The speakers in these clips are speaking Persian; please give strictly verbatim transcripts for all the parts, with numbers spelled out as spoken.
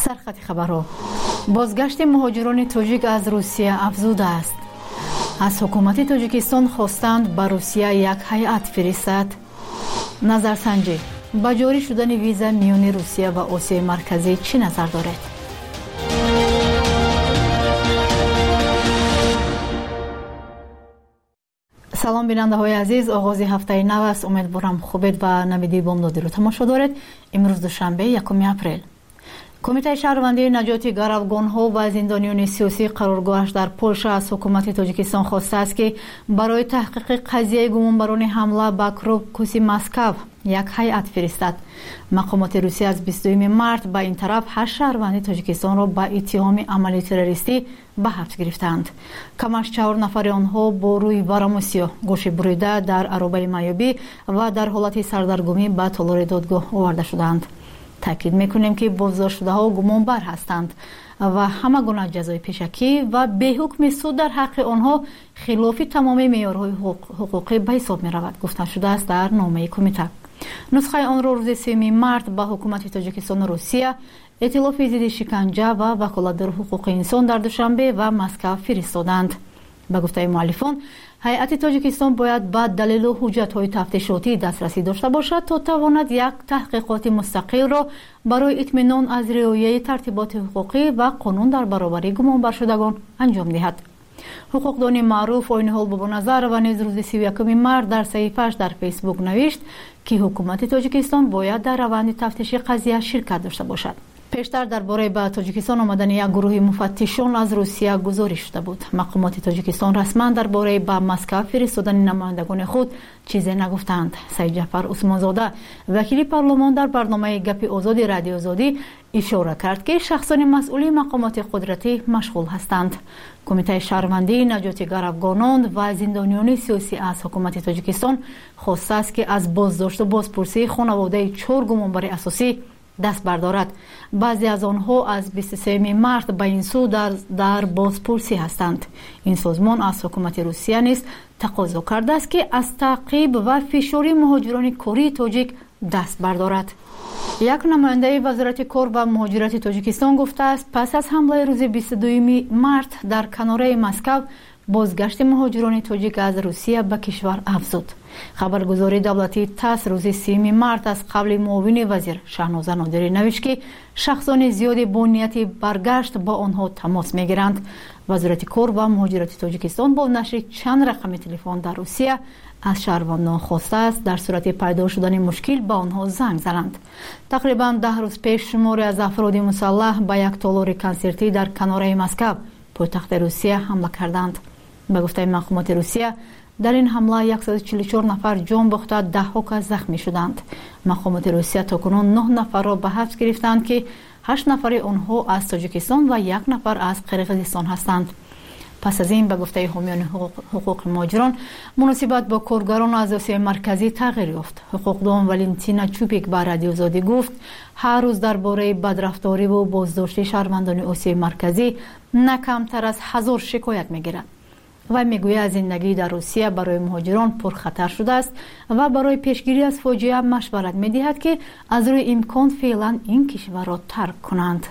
سرخط خبرها. بازگشت مهاجران تاجیک از روسیه افزوده است. از حکومت تاجیکستان خواستند به روسیه یک هیئت فرستد. نظرسنجی با جاری شدن ویزا میان روسیه و آسیای مرکزی چی نظر دارد؟ سلام بیننده های عزیز، آغاز هفته نو است. امیدوارم خوبید و نویدی بامدادی رو تماشا دارید. امروز دوشنبه یکم اپریل. کمیته شهروندی نجات گروگان‌ها و زندانیان سیاسی قرارگاهش در پولشا از حکومت تاجیکستان خواسته است که برای تحقیق قضیه گمانبران حمله به کروبکوسی مسکو یک هیئت فرستد. مقامات روسیه از بیست و دوم مارس به این طرف هشت شهروند تاجیکستان را با اتهام عمل تروریستی به حبس گرفتند. کمش چهار نفر آنها با روی ورم گوش بریده در عربه میابی و در حالت سردرگمی به تالار دادگاه آورده شدند. تاکید میکنیم که بازداشت شده ها گمانبر هستند و همه گونه جزای پیشکی و به حکم سود در حق آنها خلاف تمام معیارهای حقوقی به حساب می رود، گفته شده است در نامه کمیته. نسخه آن را روز سوم مارس به حکومت تاجیکستان و روسیه، ائتلاف ضد شکنجه و وکالتدار حقوق انسان در دوشنبه و مسکو فرستادند. به گفته مؤلفان، هیئت تاجیکستان باید با دلیل و حجت‌های تفتیشاتی دسترسی داشته باشد تا تواند یک تحقیقات مستقل را برای اطمینان از رعایت ترتیبات حقوقی و قانون در برابر گمانبر شدگان انجام دهد. حقوقدان معروف آیین حال بابا نظر و نیز روز سی و یکم مارس در صحیفه‌اش در فیسبوک نوشت که حکومت تاجیکستان باید در روند تفتیش قضیه شرکت داشته باشد. پیشتر درباره به تاجیکستان آمدن یک گروه مفتشان از روسیه گزارش شده بود. مقامات تاجیکستان رسما درباره به مسکو فرستادن نمایندگان خود چیزی نگفتند. سید جعفر عثمانزاده، وکیل پارلمان، در برنامه گپ آزادی رادیو آزادی اشاره کرد که شخصان مسئول مقامات قدرتی مشغول هستند. کمیته شهروندی نجات گروگانان و زندانیان سیاسی از حکومت تاجیکستان خواسته است که از بازداشت و بازپرسی خانواده چهار گمانبر اساسی دست بردارد. بعضی از آنها از بیست و سوم مارس به این سو در, در بازپرسی هستند. این سازمان از حکومت روسیه نیز تقاضا کرده است که از تعقیب و فشار مهاجران کاری تاجیک دست بردارد. یک نماینده وزارت کار و مهاجرت تاجیکستان گفته است پس از حمله روز بیست و دوم مارس در کناره مسکو، بازگشت مهاجران تاجیک از روسیه به کشور افزود. خبرگزاری دولتی تاس روز سوم مارس از قبل معاون وزیر شهناز نادری نوشت که شخصان زیادی با نیت برگشت با آنها تماس میگیرند. وزارت کار و مهاجرت تاجیکستان با نشر چند رقم تلفن در روسیه از شهروندان خواسته است در صورت پیدا شدن مشکل با آنها زنگ زنند. تقریبا ده روز پیش شماری از افراد مسلح به یک تالار کنسرتی در کناره مسکو پایتخت روسیه حمله کردند. به گفته مقامات روسیه، در این حمله صد و چهل و چهار نفر جان باخته، ده ها کس زخمی شدند. مقامات روسیه تاکنون نه نفر را به حبس گرفتند که هشت نفر آنها از تاجیکستان و یک نفر از قرقیزستان هستند. پس از این به گفته حامیان حقوق, حقوق مهاجران، مناسبت با کارگران از آسیای مرکزی تغییر یافت. حقوقدان ولنتینا چوپیک به رادیو آزادی گفت هر روز درباره بدرفتاری و بازداشت شهروندان آسیای مرکزی نه کمتر از هزار شکایت میگیرد. و میگوید زندگی در روسیه برای مهاجران پرخطر شده است و برای پیشگیری از فاجعه مشورت میدهد که از روی امکان فعلا این کشور را ترک کنند.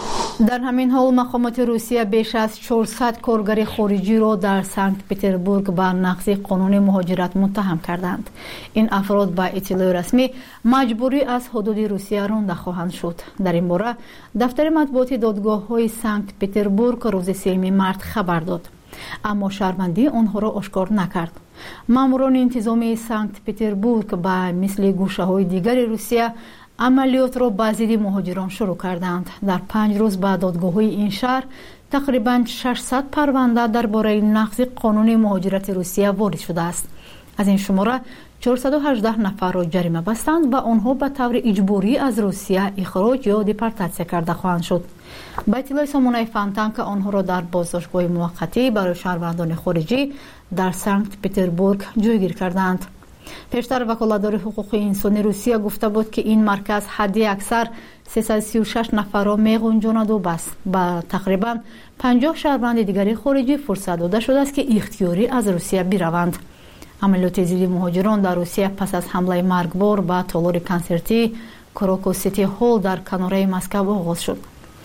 در همین حال مقامات روسیه بیش از چهارصد کارگر خارجی را در سنت پترزبورگ به نقض قانون مهاجرت متهم کردند. این افراد به اطلاع رسمی مجبوری از حدود روسیه رانده خواهند شد. در این باره دفتر مطبوعات دادگاه‌های سنت پترزبورگ روز سوم مارس خبر داد، اما شهروندی آنها را آشکار نکرد. ماموران انتظامی سنت پترزبورگ به مثل گوشه‌های دیگر روسیه عملیات را به ضد مهاجران شروع کردند. در پنج روز بعد دادگاه‌های این شهر تقریباً ششصد پرونده درباره نقض قانون مهاجرت روسیه وارد شده است. از این شماره چهارصد و هجده نفر را جریمه بستند و آنها به طور اجباری از روسیه اخراج یا دیپورتاسیون کرده خواهند شد. با اطلاع سامانه فانتانک آنها را در بازداشتگاه موقتی برای شهروندان خارجی در سنت پترزبورگ جایگیر کردند. پیشتر وکالتدار حقوق انسانی روسیه گفته بود که این مرکز حدی اکثر سیصد و سی و شش نفر را میگنجاند و بس با تقریبا پنجاه شهروند دیگری خارجی فرصت داده شده است که اختیاری از روسیه بروند. عملیات ضد مهاجران در روسیه پس از حمله مرگبار به تالار کنسرتی کروکوس سیتی هال در کناره مسکو آغاز شد.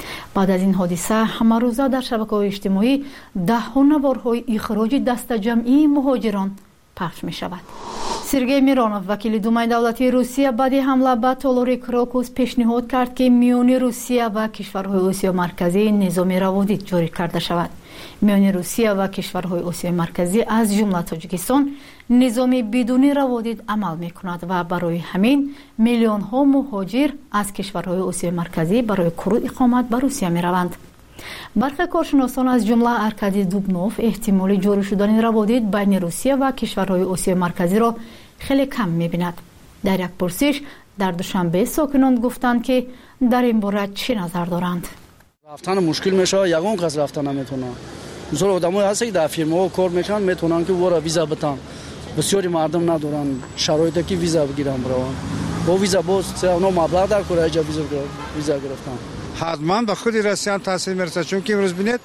بعد از این حادثه همه روزه در شبکه‌های اجتماعی ده‌ها نوارهای اخراج دست جمعی مهاجران پخش می شود. سرگئی میرونов وکیل دومای دولتی روسیه بعد حمله به تالار کراکوس پیشنهاد کرد که میان روسیه و کشورهای آسیا مرکزی نظام روادید جاری کرده شود. میان روسیه و کشورهای آسیا مرکزی از جمله تاجیکستان نظام بدون روادید عمل می کند و برای همین میلیون ها مهاجر از کشورهای آسیا مرکزی برای کرد اقامت به روسیه می روند. برخی کارشناسان از جمله ارکادی دوبنوف احتمال جاری شدن روادید بین روسیه و کشورهای آسیا مرکزی را خیلی کم می‌بیند. در یک پرسش در دوشنبه ساکنان گفتند که در این باره چه نظر دارند. رفتن مشکل میشه، یگان کس رفتن نمیتونه. مثلا آدمایی هست که در فیرم‌ها کار میکنن میتونن که ورا ویزا بتن. بسیاری مردم ندارن شرایطی که ویزا بگیرن برون. با ویزا باز اونا مبلغ در کره ویزا ویزا گرفتن. حتما به خود روسیان تاثیر میرسه، چون که امروز ببینید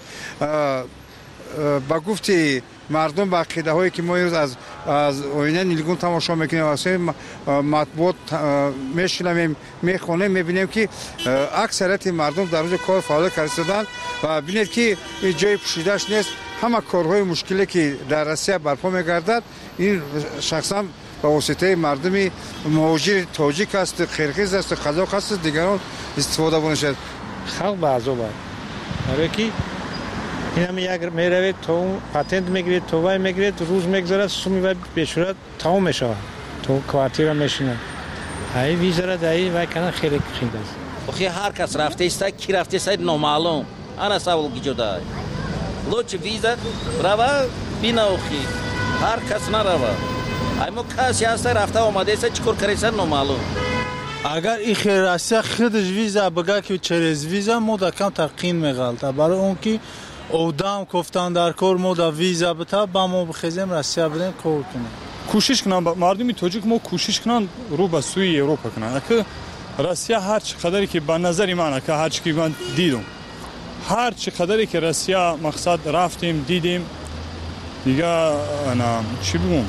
با گفتی مردم با عقیده هایی که ما امروز از از آینه نیلگون تماشا میکنیم واسه مطبوعات میشنویم میخونیم میبینیم که اکثریت مردم در روز کار فعالیت کردن و ببینید که جای پوشیده‌اش نیست. همه کارهای مشکلی که در روسیه برپا میگردد این شخصا با واسطه مردمی مهاجر تاجیک است، قرقیز است، قزاق است، دیگران استفاده می‌کنند. خلق بعضو بعد برای کی این هم یک میروید تو پاتنت میگیرید تو وای میگیرید روز میگذره سومی و به صورت تمام میشه تو کوارتیر میشینه های ویزا را دایی و کنه خیلی خیلی است. آخه هر کس رفته است کی رفته است نامعلوم انا سوال گیجودا لوچ ویزا برای بینا آخی هر کس نروا اما کسی هست رفته آمده است چیکار کردن نامعلوم. اگر این خیراسی خودش ویزا بگه که چرز ویزا مودا کم تقین میغلطه برای اون که اودام گفتن در کار مودا ویزا بتا با ما بخیزیم روسیه بدیم کار کنیم. کوشش کنن مردم تاجیک ما کوشش کنن رو به سوی اروپا کنن که روسیه هر چقدری که به نظر من که هر چی من دیدم هر چقدری که روسیه مقصد رفتیم دیدیم دیگه انا چی بگم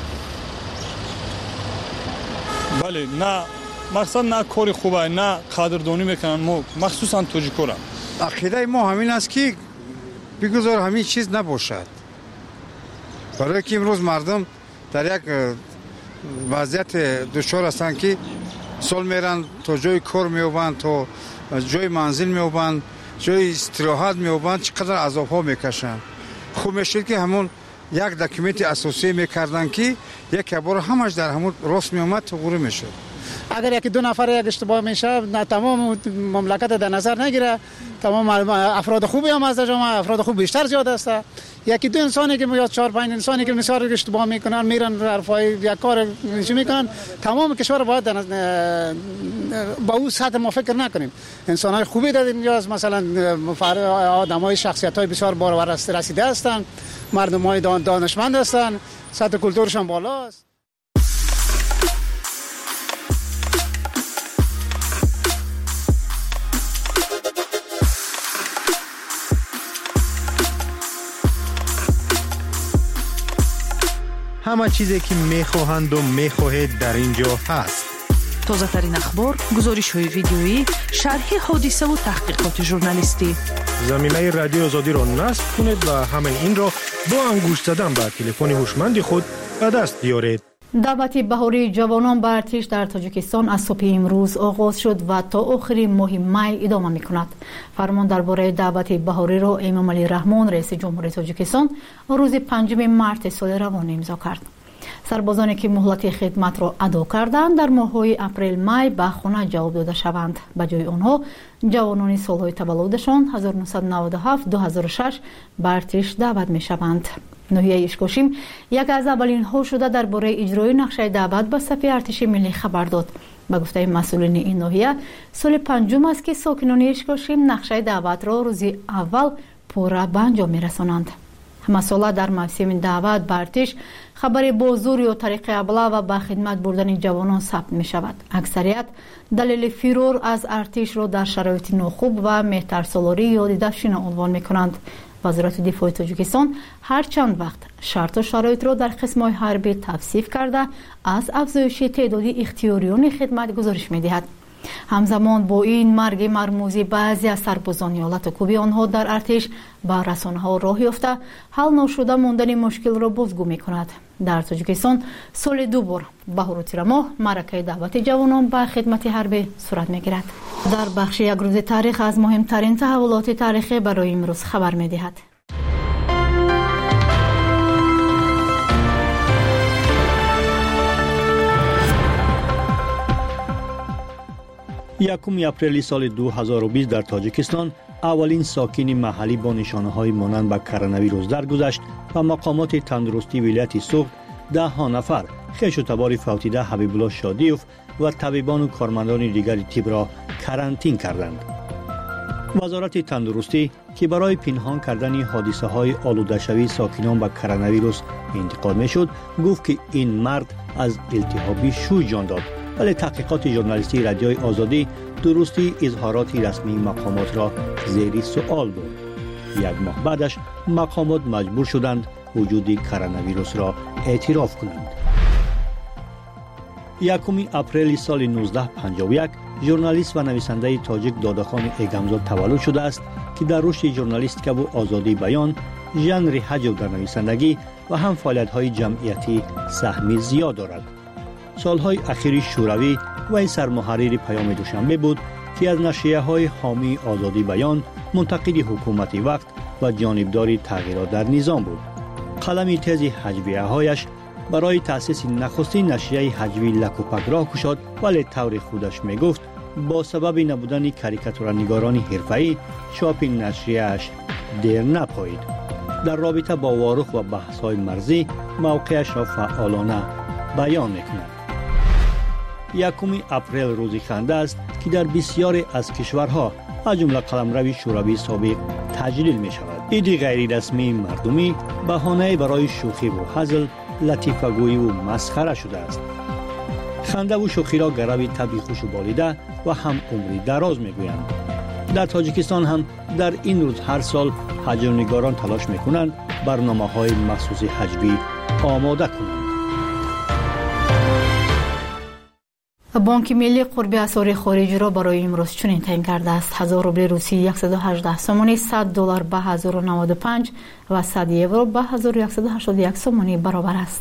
بله نه مقصد نه کاری خوبه نه قدردانی میکنن ما مخصوصا تاجیک‌ها را. عقیده ما همین است که بگذار همین چیز نباشد، برای که امروز مردم در یک وضعیت دچار هستند که سال میرن تا جای کار میوبند تا جای منزل میوبند جای استراحت میوبند چقدر عذاب ها میکشند. خوب میشد که همون یک داکیومنت اساسی میکردن که یک بار همش در همون راست میومد تو غوره میشد. اگر یکی دو نفر یک اشتباه میشه نه تمام مملکت در نظر نگیره، تمام افراد خوبی هم از جامعه افراد خوب بیشتر زیاد است. یکی دو انسانی که یا چهار پنج انسانی که بسیار اشتباه میکنن میرن حرفای یک کار چی میکنن تمام کشور باید با او سطح ما فکر نکنیم. انسانای خوبی در اینجا مثلا آدمای شخصیت‌های بسیار باور رسیده هستند، مردمای دانشمند هستند، سطح کلتورشان بالاست. همه چیزی که میخواهند و میخواهید در اینجا هست. تازه ترین اخبار، گزارش های ویدیویی، شرح حادثه و تحقیقات ژورنالیستی. زمینه رادیو آزادی را نصب کنید و همه این را با انگشت زدن به تلفن هوشمند خود به دست بیارید. دعوت بهاری جوانان به ارتش در تاجیکستان از صبح امروز آغاز شد و تا آخر ماه می ادامه می‌کند. فرمان درباره دعوت بهاری را امام علی رحمان رئیس جمهوری تاجیکستان روز پنجم مارس سال روان امضا کرد. سربازانی که مهلت خدمت را ادا کردند در ماه‌های اپریل می به خانه جواب داده شوند. به جای آنها جوانان سالهای تولدشان هزار و نهصد و نود و هفت دو هزار و شش به ارتش دعوت می‌شوند. ناحیه اشکاشیم یک از اولین ها شده درباره اجرای نقشه دعوت به صف ارتش ملی خبر داد. به گفته مسئولین این ناحیه سال پنجم است که ساکنان اشکاشیم نقشه دعوت را روز اول پورا به انجام می‌رسانند. همه ساله در موسم دعوت به ارتش خبر بازور یا طریق ابلاغ و به خدمت بردن جوانان ثبت می شود. اکثریت دلیل فرار از ارتش را در شرایط ناخوب و مهترسالاری یا دیدشون عنوان می کنند. وزارت دفاع تاجیکستان هر چند وقت شرط و شرایط را در قسم‌های حربی توصیف کرده از افزایش تعداد اختیاریان خدمت گزارش می‌دهد. همزمان با این مرگ مرموزی بعضی از سربازان ایالت کوبی آنها در ارتش با رسانه‌ها راه یافته حل نشده ماندن مشکل را بازگو می‌کند. در تاجیکستان سال دو بار بهار و تیر ماه معرکه دعوت جوانان به خدمت حربی صورت می‌گیرد. در بخش یک روز تاریخ از مهمترین تحولات تاریخی برای امروز خبر می‌دهد. یکم اپریل سال دو هزار و بیست در تاجیکستان اولین ساکن محلی با نشانه‌های مانند به کرونا ویروس درگذشت و مقامات تندرستی ولایت سوخت ده ها نفر خویش و تبار فوتیده حبیب الله شادیوف و طبیبان و کارمندان دیگر طب را کرانتین کردند. وزارت تندرستی که برای پنهان کردن حادثه های آلوده شوی ساکنان به کرونا ویروس انتقاد میشد گفت که این مرد از التهاب شوی جان داد، ولی تحقیقات ژورنالیستی رادیوی آزادی درستی اظهارات رسمی مقامات را زیر سوال برد. یک ماه بعدش مقامات مجبور شدند وجود کرونا ویروس را اعتراف کنند. یکم اپریل سال نوزده پنجاه و یک ژورنالیست و نویسنده تاجیک دادخان ایگمزاد تولد شده است که در رشد ژورنالیستیک و آزادی بیان، ژانر حجو در نویسندگی و هم فعالیت‌های جمعیتی سهمی زیاد دارد. سالهای اخیر شوروی و سرمحرر پیام دوشنبه بود که از نشریه‌های حامی آزادی بیان، منتقد حکومت وقت و جانبدار تغییرات در نظام بود. قلم تیز حجویه‌هایش برای تأسیس نخستین نشریه حجوی لکوپک راه گشاد، ولی طور خودش میگفت با سبب نبودن کاریکاتورنگاران حرفه‌ای چاپ نشریه‌اش دیر نپایید. در رابطه با وارخ و بحث‌های مرزی موقعش را فعالانه بیان می‌کند. یکم اپریل روزی خنده است که در بسیاری از کشورها از جمله قلمرو شوروی سابق تجلیل می شود. ایدی غیر رسمی مردمی بهانه برای شوخی و هزل، لطیفه گویی و مسخره شده است. خنده و شوخی را گروی طبیعی خوش و بالیده و هم عمری دراز می گویند. در تاجیکستان هم در این روز هر سال حجونگاران تلاش می کنند برنامه های مخصوص حجوی آماده کنند. بانک ملی قرب اسعار خارجی را برای امروز چنین تعیین کرده است: هزار روبل روسی صد و هجده سومانی، صد دلار به هزار و نود و پنج و صد یورو به هزار و صد و هشتاد و یک سومانی برابر است.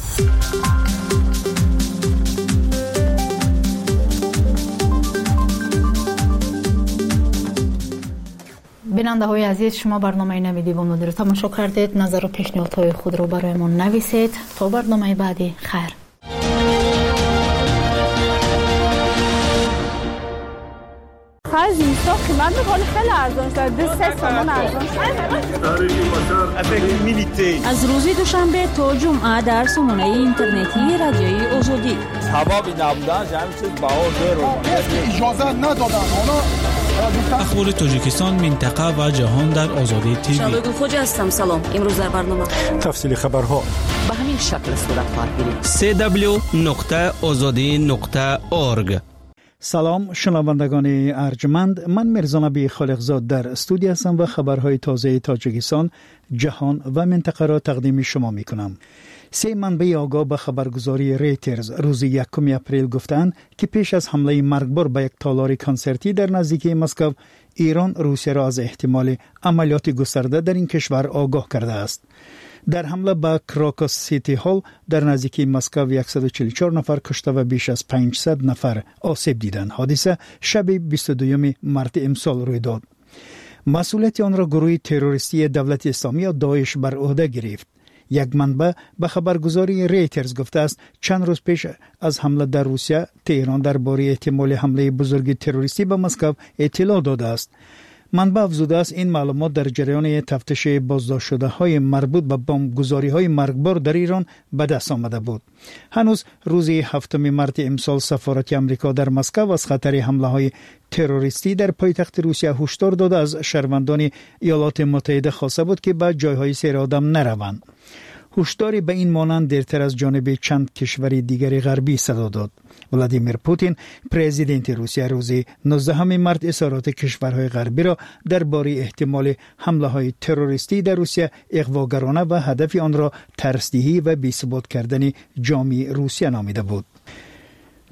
بیننده های عزیز، شما برنامه نویدی با مدیر تماشا کردید. نظر و پیشنهادهای خود را برایمان نویسید. تا برنامه بعدی، خیر. خرج اینستا قیمت میکنه خیلی ارزان شده، دو سه تومان ارزان شده. از روز دوشنبه تا جمعه در سامانه اینترنتی رادیوی آزادی سبب نبودن همین چیز بها زیرو اجازه ندادن. اخبار تاجیکستان، منطقه و جهان در آزادی تیوی. شاگرد خوجا هستم. سلام. امروز در برنامه تفصیل خبرها به همین شکل صورت خواهد گرفت. سی دبلیو نقطه آزادی نقطه اورگ. سلام شنوندگان ارجمند، من میرزا نبی خالقزاد در استودیو هستم و خبرهای تازه تاجیکستان، جهان و منطقه را تقدیم شما می کنم. سه منبع آگاه به خبرگزاری ریترز روز یکم اپریل گفتند که پیش از حمله مرگبار به یک تالار کنسرتی در نزدیکی مسکو، ایران روسیه را از احتمال عملیات گسترده در این کشور آگاه کرده است. در حمله به کراکوس سیتی هال در نزدیکی مسکو صد و چهل و چهار نفر کشته و بیش از پانصد نفر آسیب دیدند. حادثه شب بیست و دوم مارس امسال روی داد. مسئولیت آن را گروه تروریستی دولت اسلامی یا داعش بر عهده گرفت. یک منبع به خبرگزاری ریترز گفته است چند روز پیش از حمله در روسیه، تهران درباره احتمال حمله بزرگ تروریستی به مسکو اطلاع داده است. منبع افزوده است این معلومات در جریان تفتیش بازداشت شده های مربوط به بمبگذاری های مرگبار در ایران به دست آمده بود. هنوز روز هفتم مارس امسال سفارت آمریکا در مسکو از خطر حمله های تروریستی در پایتخت روسیه هشدار داده از شهروندان ایالات متحده خواسته بود که به جایهای سیر آدم نروند. هشداری به این مانند دیرتر از جانب چند کشور دیگر غربی صدا داد. ولادیمیر پوتین پرزیدنت روسیه روز نوزدهم مارس اظهارات کشورهای غربی را درباره احتمال حمله های تروریستی در روسیه اغواگرانه و هدف آن را ترسدهی و بی‌ثبات کردن جامعه روسیه نامیده بود.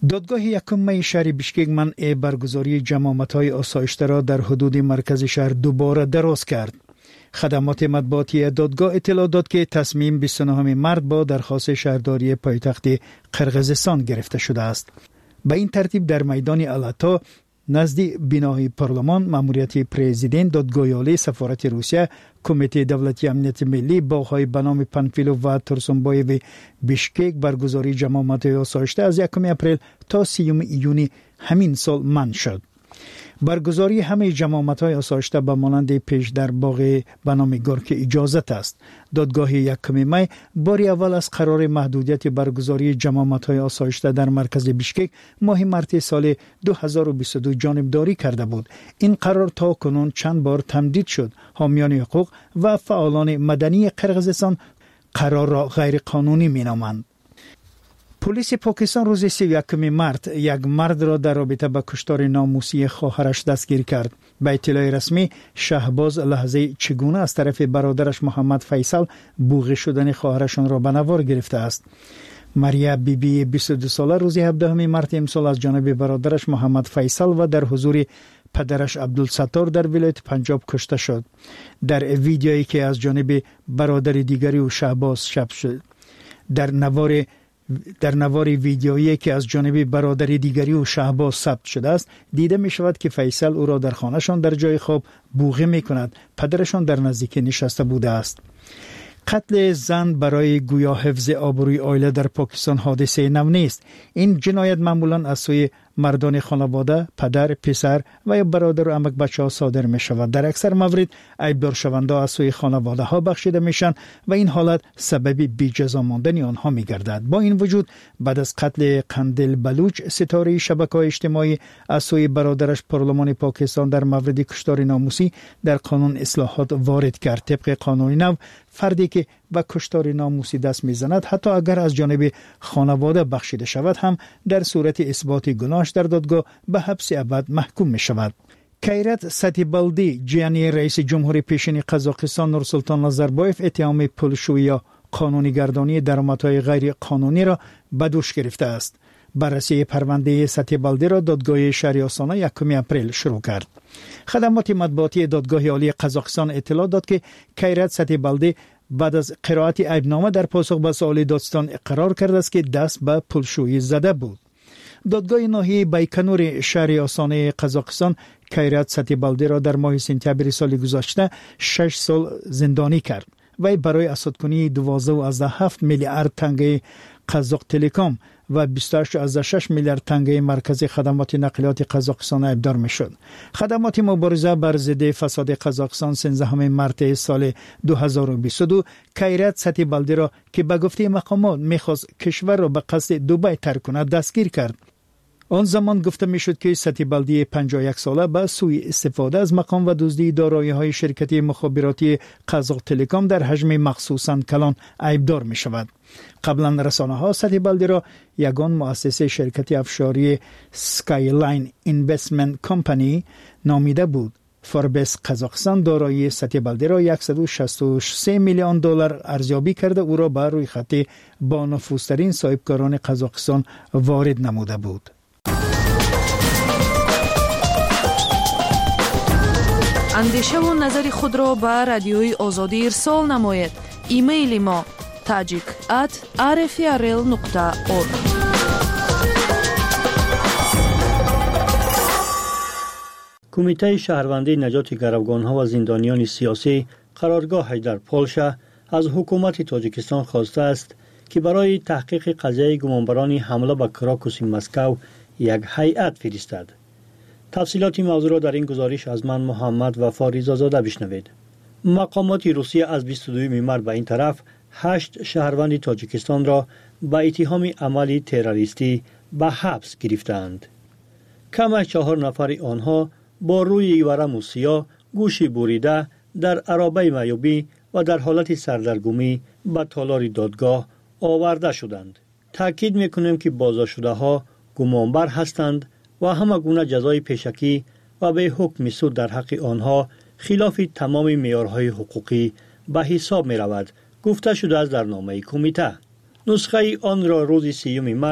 دادگاه یکم می شهر بیشکک منع برگزاری جماعت‌های آسایشته را در حدود مرکز شهر دوباره دراز کرد. خدمات مطبوعاتی دادگاه اطلاع داد که تصمیم بیست و نه مارس با درخواست شهرداری پایتخت قرقیزستان گرفته شده است. به این ترتیب در میدان الاتا نزد بنای پارلمان ماموریت پرزیدنت دادگاه عالی سفارت روسیه کمیته دولتی امنیت ملی باغ‌های به نام پانفیلو و تورسنبای و بیشکک برگزاری جماعت‌های آسایشته از یکم اپریل تا سیوم ایونی همین سال منع شد. برگزاری همه جماعت‌های آسایشته به مانند پیش در باغ به نام گورک اجازت است. دادگاه یکم می باری اول از قرار محدودیت برگزاری جماعت‌های آسایشته در مرکز بیشکک ماه مارس سال دو هزار و بیست و دو جانبداری کرده بود. این قرار تا کنون چند بار تمدید شد. حامیان حقوق و فعالان مدنی قرقیزستان قرار را غیر قانونی می‌نامند. پلیس پاکستان روز سی و یکم مارس یک مرد را در رابطه با کشتار ناموسی خواهرش دستگیر کرد. به اطلاع رسمی شهباز لحظه چگونه از طرف برادرش محمد فیصل بوغه شدن خواهرشان را به نوار گرفته است. مریم بی بی بیست و دو ساله روز هفدهم مارس امسال از جانب برادرش محمد فیصل و در حضور پدرش عبدالستار در ولایت پنجاب کشته شد. در ویدیویی که از جانب برادر دیگری و شهباز ثبت شد در نوار در نوار ویدیویی که از جانب برادر دیگری و شهباز ثبت شده است دیده می شود که فیصل او را در خانهشان در جای خواب بوغه می کند. پدرشان در نزدیکی نشسته بوده است. قتل زن برای گویا حفظ آبروی عائله در پاکستان حادثه نو نیست. این جنایت معمولا از سوی مردان خانواده، پدر، پسر و یا برادر و عمک بچه‌ها صادر می شود. در اکثر موارد عیبدار شونده از سوی خانواده ها بخشیده میشن و این حالت سبب بی‌جزا ماندن آنها می گردد. با این وجود بعد از قتل قندیل بلوچ ستاره شبکه‌های اجتماعی از سوی برادرش پارلمان پاکستان در مورد کشتار ناموسی در قانون اصلاحات وارد کرد. طبق قانون نو فردی که به کشتار ناموسی دست میزند حتی اگر از جانب خانواده بخشیده شود هم در صورت اثبات گناهش در دادگاه به حبس ابد محکوم می شود. کیرت ستیبالدی جیانی رئیس جمهور پیشین قزاقستان نورسلطان نظربایف اتهام پولشویی یا قانونیگردانی درآمدهای غیر قانونی را به دوش گرفته است. بررسی پرونده ستیبالدی را دادگاه شهری آستانه یکم اپریل شروع کرد. خدمات مطبوعاتی دادگاه عالی قزاقستان اطلاع داد که کیرت ستیبالدی بعد از قرائت عیبنامه در پاسخ به سوال دادستان اقرار کرده است که دست به پولشویی زده بود. دادگاه ناحیه بیکنور شهر آستانه قزاقستان کیرت ستیبالدی را در ماه سپتامبر سال گذشته شش سال زندانی کرد. وی برای اسدکنی دوازده و هفت میلیارد تنگه قزاق تلکام و بیست و هشت و شش میلیارد تنگه مرکز خدمات نقلیات قزاقستان عیبدار میشد. خدمات مبارزه بر ضد فساد قزاقستان سیزدهم مارس سال دو هزار و بیست و دو کیرت ستیبالدی را که به گفته مقامات میخواست کشور را به قصد دبی ترک کند دستگیر کرد. آن زمان گفته میشد که ستیبالدی پنجاه و یک ساله به سوی استفاده از مقام و دزدی دارایی‌های شرکت مخابراتی قزاق تلکام در حجم مخصوصاً کلان عیبدار می شود. قبلا رسانه‌ها ستیبالدی را یگان مؤسسه شرکت افشاری سکایلاین اینوستمنت کمپانی نامیده بود. فوربس قزاقستان دارایی ستیبالدی را صد و شصت و سه میلیون دلار ارزیابی کرده او را بر روی خط با نفوذترین صاحبکاران قزاقستان وارد نموده بود. اندیشه و نظر خود را به رادیوی آزادی ارسال نمایید. ایمیل ما tajik at r f r l nokta org. کمیته شهروندی نجات گروگان‌ها و زندانیان سیاسی قرارگاهش در پولشا از حکومت تاجیکستان خواسته است که برای تحقیق قضیه گمانبران حمله به کراکوس مسکو یک هیئت فرستد. تفصیلات این موضوع را در این گزارش از من محمد وفا رضازاده بشنوید. مقامات روسیه از بیست و دو مارس به این طرف هشت شهروند تاجیکستان را به اتهام عمل تروریستی به حبس گرفتند. کم از چهار نفر آنها با روی ورم و سیاه، گوشی بریده، در عرابه معیوبی و در حالت سردرگمی به تالار دادگاه آورده شدند. تاکید میکنیم که بازداشت ها گمانبر هستند و همه گونه جزای پیشکی و به حکم سود در حق آنها خلاف تمام معیارهای حقوقی به حساب می رود، گفته شده است در نامه کمیته. نسخه آن را روز سیوم مارس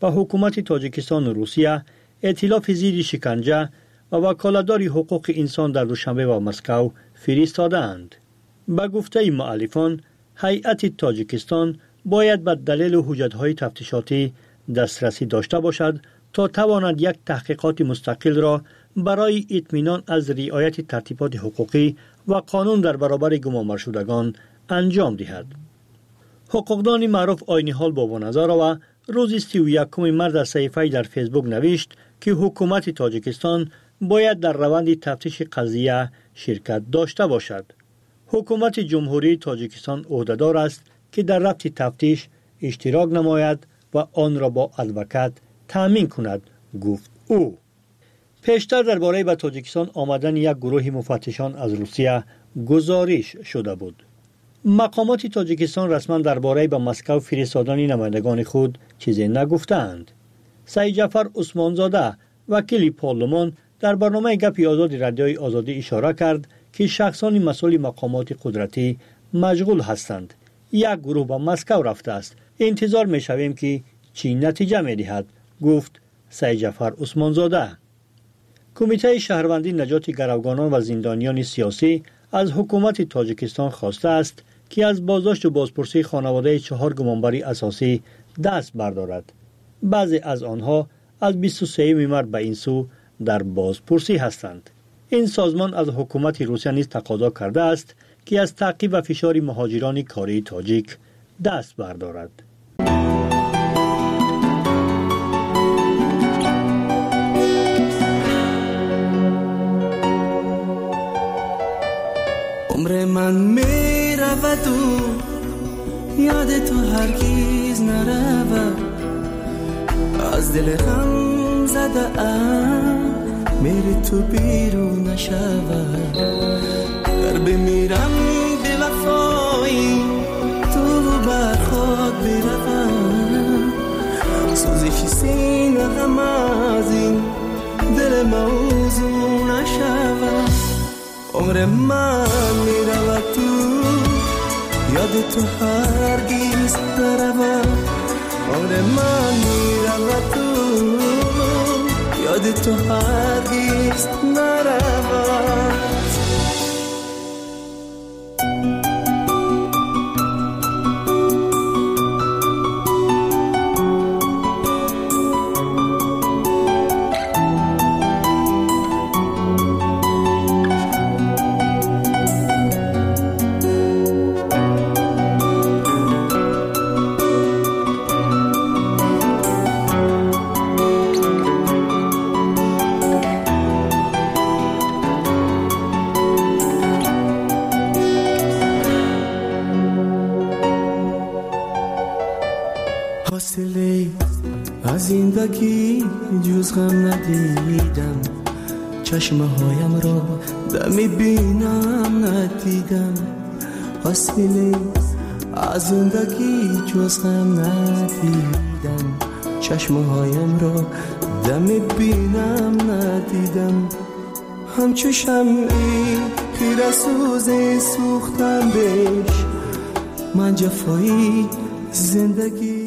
به حکومت تاجیکستان و روسیه ائتلاف زیر شکنجه و وکالتدار حقوق انسان در دوشنبه و مسکو فرستادند. به گفته مؤلفان، هیئت تاجیکستان باید به دلیل و حجت‌های تفتیشاتی دسترسی داشته باشد تا تواند یک تحقیقات مستقل را برای اطمینان از رعایت ترتیبات حقوقی و قانون در برابر گمانبر شدگان انجام دهد. حقوقدان معروف آینی‌حال بابانظرova روز سی و یکم مارس در صحیفه‌ای در فیسبوک نوشت که حکومت تاجیکستان باید در روند تفتیش قضیه شرکت داشته باشد. حکومت جمهوری تاجیکستان عهده‌دار است که در ربط تفتیش اشتراک نماید و آن را با ادوکات تامین کند، گفت او. پیشتر درباره به تاجیکستان آمدن یک گروه مفتشان از روسیه گزارش شده بود. مقامات تاجیکستان رسما درباره به مسکو فرستادن نمایندگان خود چیزی نگفتند. سعید جعفر عثمانزاده وکیل پارلمان در برنامه گپ آزاد رادیوی آزادی اشاره کرد که شخصان مسئول مقامات قدرتی مشغول هستند. یک گروه به مسکو رفته است. انتظار می شویم که چی نتیجه می دهد، گفت سعید جعفر عثمانزاده. کمیته شهروندی نجات گروگانان و زندانیان سیاسی از حکومت تاجیکستان خواسته است که از بازداشت و بازپرسی خانواده چهار گمانبر اساسی دست بردارد. بعضی از آنها از بیست و سوم مارس به این سو در بازپرسی هستند. این سازمان از حکومت روسیه نیز تقاضا کرده است که از تعقیب و فشار مهاجران کاری تاجیک دست بردارد. عمر من می رود و یاد تو هرگیز نرود، از دل غم زده ام میری تو بیرون نشود. گر بمیرم به وفایی تو بر خود بروم، سوزش سینه غم از این دل موضوع نشود. عمر من میرود تو یاد تو هرگیز نرود، عمر من میرود تو یاد تو هرگیز نرود. زندگی جز غم ندیدم، چشمه هایم را دمی بینم ندیدم. حاصله از زندگی جز غم ندیدم، چشمه هایم را دمی بینم ندیدم. همچو شمعی خیره سوزی سوختم بهش، من جفایی زندگی.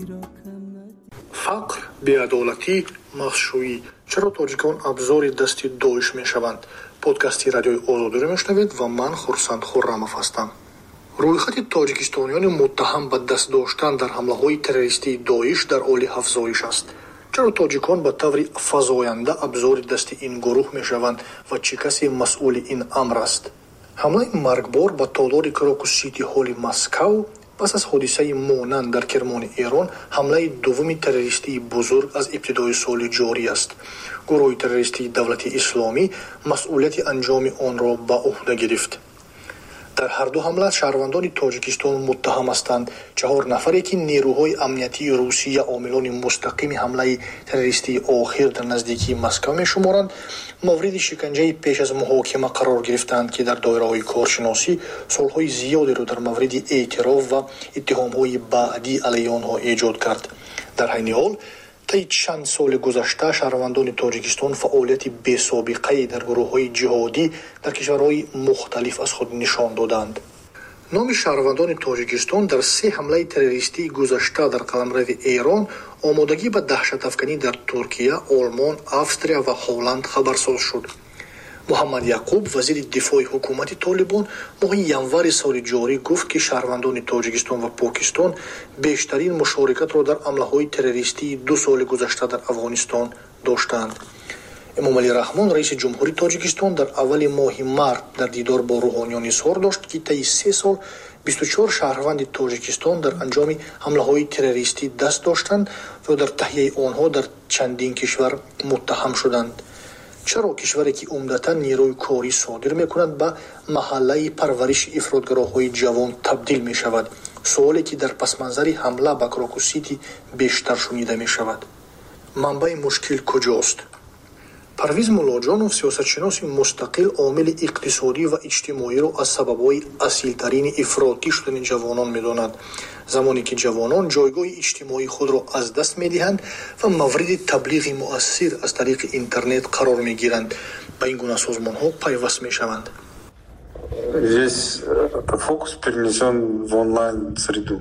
فقر، بی‌عدالتی، مغزشویی. چرا تاجیکان ابزار دستی داعش میشوند؟ پادکستی رادیوی آزادی را میشنوید و من خورسند خرمов هستم. رویخط تاجیکستانیان متهم به دست داشتن در حمله‌های تروریستی داعش در حال افزایش است. چرا تاجیکان به طور فزاینده ابزار دستی این گروه میشوند و چه کسی مسئول این امر است؟ حمله مرگبار به تالار کراکوس سیتی هال مسکو پس از حادثه مانند در کرمان ایران حمله دوم تروریستی بزرگ از ابتدای سال جاری است. گروه تروریستی دولت اسلامی مسئولیت انجام آن را به عهده گرفت. در هر دو حمله شهروندان تاجیکستان متهم هستند. چهار نفری که نیروهای امنیتی روسیه عاملان مستقیم حمله تروریستی آخر در نزدیکی مسکو می‌شمارند، مورد شکنجه پیش از محاکمه قرار گرفتند که در دایره‌های کارشناسی سالهای زیادی را در مورد اعتراف و اتهام‌های بعدی علیه آنها ایجاد کرد. در حین حال طی چند سال گذشته شهروندان تاجیکستان فعالیت بی‌سابقه‌ای در گروه‌های جهادی در کشورهای مختلف از خود نشان دادند. номи шаҳрвандони тоҷикистон дар се ҳамлаи террористии гузашта дар қаламрави эрон, омодагӣ ба даҳшатафканӣ дар Туркия, Олмон, Австрия ва Ҳолланд хабарсоз шуд. муҳаммад яқуб, вазири дифои ҳукумати Толибон, моҳи январи соли ҷорӣ гуфт, ки шаҳрвандони Тоҷикистон ва Покистон бештарин мушорикатро дар ҳамлаҳои террористии ду соли гузашта дар Афғонистон доштанд. эмомалӣ раҳмон, раиси ҷумҳури Тоҷикистон, дар аввали моҳи март дар дидор бо рӯҳониён изҳор дошт, ки таи се сол бисту чор шаҳрванди Тоҷикистон дар анҷоми ҳамлаҳои террористӣ даст доштанд ва дар таҳияи онҳо дар чандин кишвар муттаҳам шуданд. чаро кишваре ки умдатан нерӯи корӣ содир мекунад ба маҳаллаи парвариши ифротгароҳҳои ҷавон табдил мешавад? суоле ки дар пасманзари ҳамла ба Крокус-Сити бештар шунида мешавад. манбаи мушкил куҷост? парвиз муллоҷонов, сиёсатшиноси мустақил, омили иқтисодӣ ва иҷтимоиро аз сабабҳои асилтарини ифротӣ шудани ҷавонон медонад. замоне ки ҷавонон ҷойгоҳи иҷтимоии худро аз даст медиҳанд ва мавриди таблиғи муассир аз тариқи интернет қарор мегиранд, ба ин гуна созмонҳо пайваст мешаванд. Весь фокус перенесен в онлайн-среду.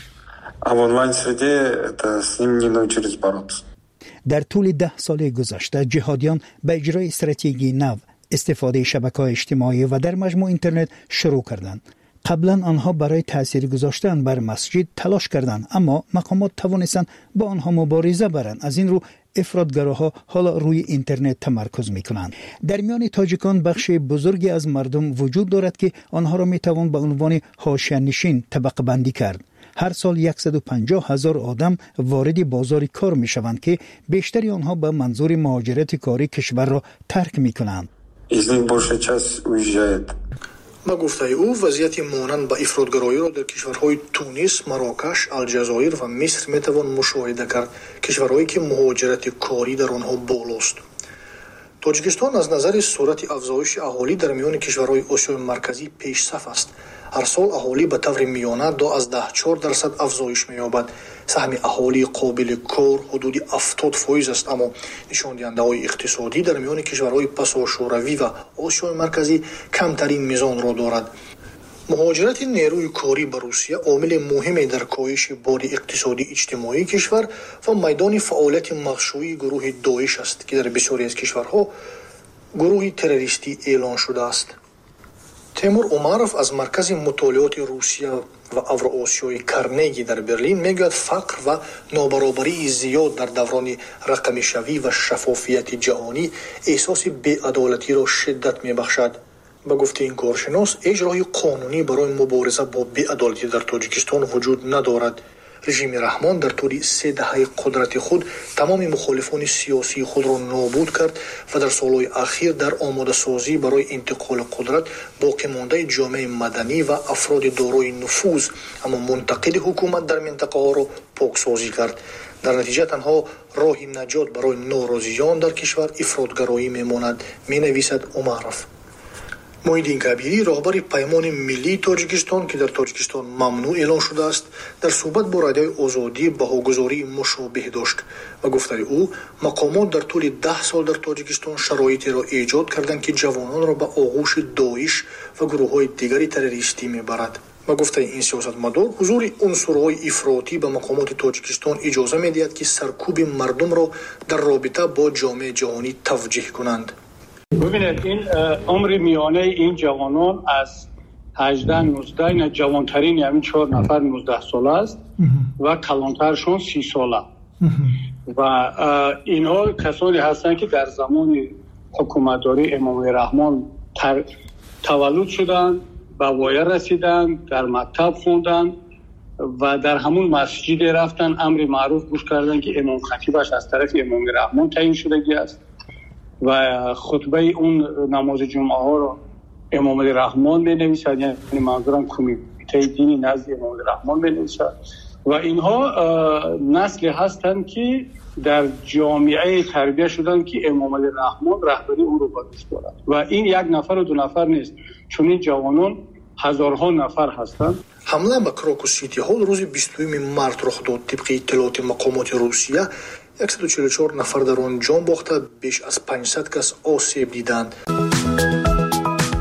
А в онлайн-среде это с ним не научились бороться. در طول ده سال گذشته جهادیان به اجرای استراتژی نو استفاده شبکه‌های اجتماعی و در مجموع اینترنت شروع کردند. قبلا آنها برای تأثیر گذاشتن بر مسجد تلاش کردند، اما مقامات توانستند با آنها مبارزه برند. از این رو افراطگراها حالا روی اینترنت تمرکز میکنند. در میان تاجیکان بخش بزرگی از مردم وجود دارد که آنها را میتوان به عنوان حاشیه‌نشین طبقه بندی کرد. هر سال صد و پنجاه هزار آدم وارد بازار کار میشوند که بیشتری آنها به منظور مهاجرت کاری کشور را ترک میکنند. Из них большая часть уезжает. ба гуфтаи ӯ, вазъияти монанд ба ифротгароиро дар кишварҳои Тунис, Марокаш, Алҷазоир ва Миср метавон мушоҳида кард, кишварҳое ки муҳоҷирати корӣ дар онҳо болост. Тоҷикистон аз назари суръати афзоиши аҳолӣ дар миёни кишварҳои Осиёи марказӣ пешсаф аст. ҳар сол аҳолӣ ба таври миёна до аз даҳ чор дарсад афзоиш меёбад. саҳми аҳолии қобили кор ҳудуди ҳафтод фоиз аст, аммо нишондиҳандаҳои иқтисодӣ дар миёни кишварҳои пасошӯравӣ ва Осиёи марказӣ камтарин мизонро дорад. муҳоҷирати нерӯи корӣ ба Русия омили муҳиме дар коҳиши боди иқтисодӣ иҷтимоии кишвар ва майдони фаъолияти махшӯии гурӯҳи Доиш аст, ки дар бисёре аз кишварҳо гурӯҳи террористӣ эълон шудааст. Темур Умаров аз маркази мутолиёти Русия ва Авроосиёи Карнеги дар Берлин мегӯяд, фақр ва нобаробарии зиёд дар даврони рақамишавӣ ва шафофияти ҷаҳонӣ эҳсоси беадолатиро шиддат мебахшад. ба гуфти ин коршинос, эҷрои қонунӣ барои мубориза бо беадолатӣ дар Тоҷикистон вуҷуд надорад. режими Раҳмон дар тӯли се даҳаи қудрати худ тамоми мухолифони сиёсии худро нобуд кард ва дар солҳои ахир дар омодасозӣ барои интиқоли қудрат боқимондаи ҷомеаи маданӣ ва афроди дорои нуфуз, аммо мунтақиди ҳукумат дар минтақаҳоро поксозӣ кард. дар натиҷа танҳо роҳи наҷот барои норозиён дар кишвар ифротгароӣ мемонад, менависад Умаров. Муҳиддин Кабирӣ, роҳбари паймони миллии Тоҷикистон, ки дар Тоҷикистон мамнӯъ эълон шудааст, дар суҳбат бо радиои Озодӣ баҳогузории мушобиҳ дошт. Ба гуфтаи ӯ, мақомот дар тӯли даҳ сол дар Тоҷикистон шароитеро эҷод карданд, ки ҷавононро ба оғӯши Доиш ва гурӯҳҳои дигари террористӣ мебарад. ба гуфтаи ин сиёсатмадор, ҳузури унсурҳои ифротӣ ба мақомоти Тоҷикистон иҷоза медиҳад, ки саркӯби мардумро дар робита бо ҷомеаи ҷаҳонӣ тавҷиҳ кунанд. ببینید این عمر میانه این جوانان از هجده نوزده، این جوانترین همین چهار نفر نوزده ساله است و کلانترشون سی ساله و اینها کسانی هستند که در زمان حکومتداری امامه رحمان تولد شدند، به وایه رسیدند، در مکتب خوندند و در همون مسجد رفتن امر معروف گوش کردند که امام خطیبش از طرف امامه رحمان تعیین شدگی است و خطبه اون نماز جمعه ها رو امام رحمان می نویسد، یعنی منظورم کمیته دینی نزد امام رحمان می نویسد و اینها نسلی هستند که در جامعه تربیت شدن که امام رحمان رهبری اون رو بر دوش دارد و این یک نفر و دو نفر نیست، چون این جوانان هزارها نفر هستند. حمله به کروکوس-سیتی ها روز بیست و دوم مارت رخ داد. طبق اطلاعات مقامات روسیه صد و چهل و چهار نفر در آن جان باخته، بیش از پانصد کس آسیب دیدند.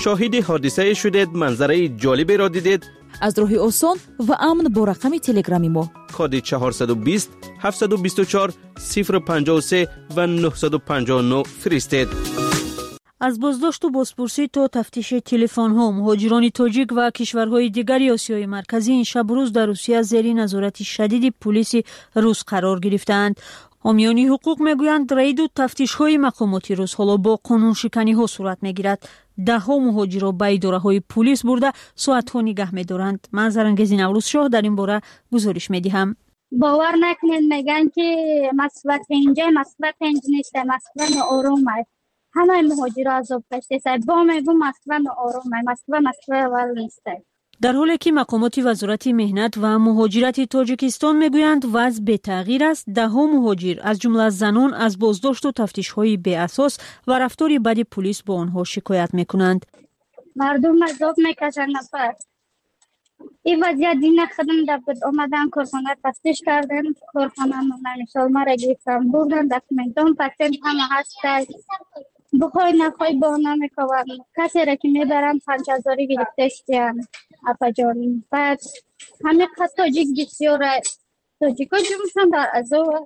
شاهد حادثه شدید، منظره جالبی را دیدید؟ از راه آسان و امن با رقم تلگرامی ما کد چهارصد و بیست هفتصد و بیست و چهار صفر پنجاه و سه و نهصد و پنجاه و نه فرستید. از بازداشت و بازپرسی تا تفتیش تلفن ها، مهاجران تاجیک و کشورهای دیگری آسیای مرکزی این شب و روز در روسیه زیر نظارت شدید پلیس روس قرار گرفتند. حامیان حقوق میگویند رید و تفتیش های مقامات روس حالا با قانون شکنی ها صورت میگیرد. ده ها مهاجر را به اداره های پلیس برده ساعت ها نگه میدارند. من زرنگزی نوروز شاه در این باره گزارش میدهم. باور نکنید میگن که مسئله اینجا مسئله اینج نیست، مسئله آرومه. همه مهاجر عذاب کشته است. با میگم مسئله آرومه، مسئله مسئله اول نیست. در حالی که مقامات وزارت مهنت و مهاجرت تاجیکستان میگویند وضع به تغییر است، ده ها مهاجر از جمله زنان از بازداشت و تفتیش های بی اساس و رفتار بد پلیس با آنها شکایت میکنند. مردم عذاب میکشند. نفر این وضعیت دین خدم دبد آمدن کارخانه تفتیش کردن، کارخانه مثال ما را گرفتن بردن دکمنتون پسند همه هست بخوای نخوای با نمیکنن. کسی را که میبرن پنج هزاری گرفته شدن اپا جان. بعد همه قد تاجیک بسیار تاجیک ها جمعشان در ازو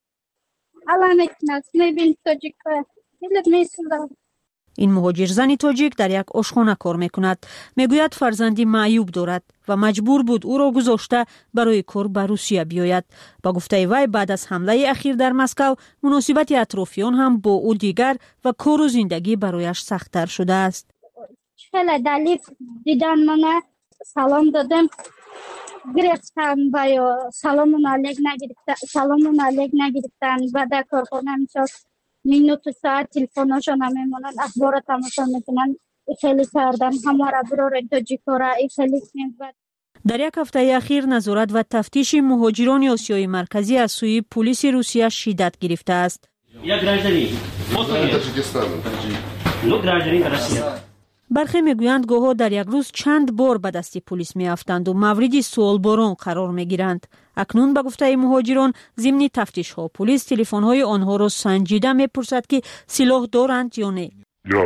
الان اکناس میبین تاجیک ها میلد میسودن. این مهاجر زن تاجیک در یک آشخانه کار میکند. میگوید فرزندی معیوب دارد و مجبور بود او را گذاشته برای کار به روسیه بیاید. با گفته وی بعد از حمله اخیر در مسکو مناسبت اطرافیان هم با او دیگر و کار و زندگی برایش سخت‌تر شده است. خیلی دلیل دیدن من سلام دادم گرفتن و یا سلام علیک نگرفتن سلام علیک نگرفتن بعد کارخانه میشد مینوت و ساعت تلفناشو نمیمونن اخبار تماشا میکنن. خیلی کردن همه را برای تاجیکورا خیلی میبود. در یک هفته اخیر نظارت و تفتیش مهاجران آسیای مرکزی از سوی پلیس روسیه شدت گرفته است. برخی میگویند گوها در یک روز چند بار به دست پلیس میافتند و مورد سوالباران قرار میگیرند. اکنون به گفته مهاجران ضمن تفتیش ها پلیس تلفن های آنها را سنجیده میپرسد که سلاح دارند یا نه.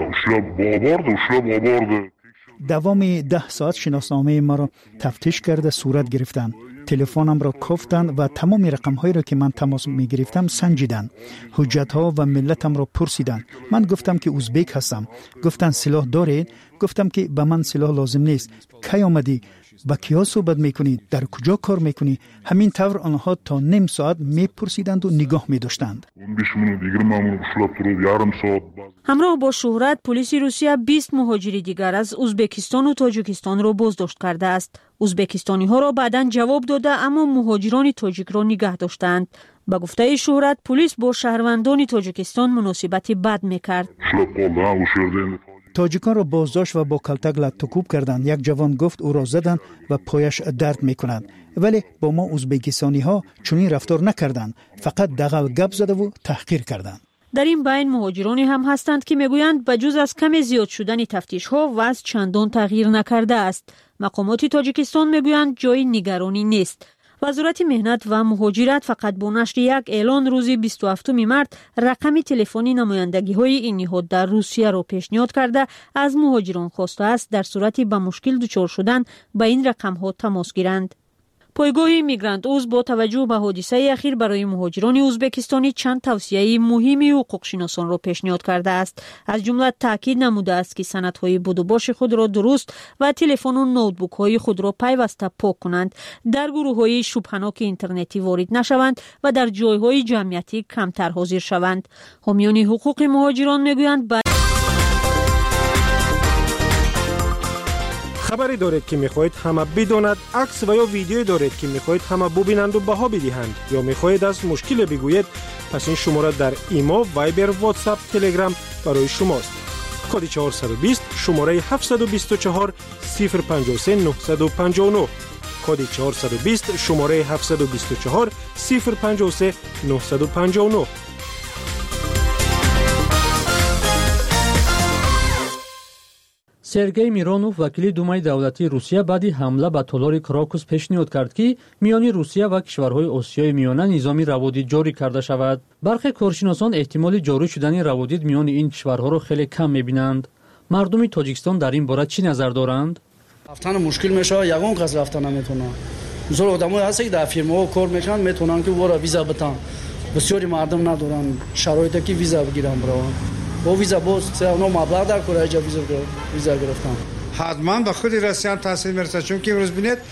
دوام ده ساعت شناسنامه ما را تفتیش کرده صورت گرفتند. تلفنم را کفتند و تمام رقم هایی را که من تماس می گرفتم سنجیدند. حجت ها و ملتم را پرسیدند. من گفتم که ازبک هستم. گفتند سلاح دارید؟ گفتم که به من سلاح لازم نیست. کی آمدی؟ با کیا صحبت میکنی؟ در کجا کار میکنی؟ همین طور آنها تا نیم ساعت میپرسیدند و نگاه میداشتند. همراه با شهرت پلیس روسیه بیست مهاجر دیگر از ازبکستان و تاجیکستان را بازداشت کرده است. ازبکستانی ها را بعداً جواب داده اما مهاجران تاجیک را نگه داشتند. با گفته شهرت پلیس با شهروندان تاجیکستان مناسبت بد میکرد. تاجیکان را بازداشت و با کلتک لطوکوب کردند. یک جوان گفت او را زدند و پایش درد میکند. ولی با ما ازبکستانی ها چنین رفتار نکردند. فقط دغل و گپ زده و تحقیر کردند. در این بین مهاجرانی هم هستند که میگویند بجز از کم زیاد شدن تفتیش ها وضع چندان تغییر نکرده است. مقامات تاجیکستان میگویند جای نگرانی نیست. وزارت مهنت و مهاجرت فقط با نشر یک اعلان روز بیست و هفتم مارس رقم تلفنی نمایندگی های این نهاد در روسیه را پیشنهاد کرده از مهاجران خواسته است در صورتی به مشکل دچار شدن به این رقم ها تماس گیرند. پایگاه میگرانت اوز با توجه به حادثه اخیر برای مهاجران ازبکستانی چند توصیه مهمی حقوق شناسان را پیشنهاد کرده است. از جمله تاکید نموده است که سندهای بود و باش خود را درست و تلفن و نوتبوک های خود را پیوسته پاک کنند، در گروه های شبهناک اینترنتی وارد نشوند و در جایهای جمعیتی کمتر حاضر شوند. حامیان حقوق مهاجران میگویند با خبری دارید که میخواهید همه بداند، عکس و یا ویدیویی دارید که میخواهید همه ببینند و بها بدهند یا میخواهید از مشکل بگویید، پس این شماره در ایما، وایبر، واتساپ، تلگرام برای شماست. کد چهارصد و بیست شماره هفتصد و بیست و چهار صفر پنجاه و سه نهصد و پنجاه و نه. کد چهارصد و بیست شماره هفتصد و بیست و چهار صفر پنجاه و سه نهصد و پنجاه و نه. سرگئی میرونوف وکیل دومای دولتی روسیه بعد حمله به تالار کراکوس پیشنهاد کرد که میان روسیه و کشورهای آسیای میانه نظامی روابط جاری کرده شود. برخی کارشناسان احتمال جاری شدن روابط میان این کشورها را خیلی کم می‌بینند. مردم تاجیکستان در این باره چی نظر دارند؟ رفتن مشکل میشه، یگان کس رفتن نمیتونه. مثلا آدمایی هست که در فیرم‌ها کار میکنن میتونن که ورا ویزا بدن. بسیاری مردم ندارن شرایطی که ویزا بگیرن برون. با ویزا باز سه نو مبلغ در کره ویزا ویزا گرفتن. حتما به خود روسیان تاثیر میرسه، چون که امروز ببینید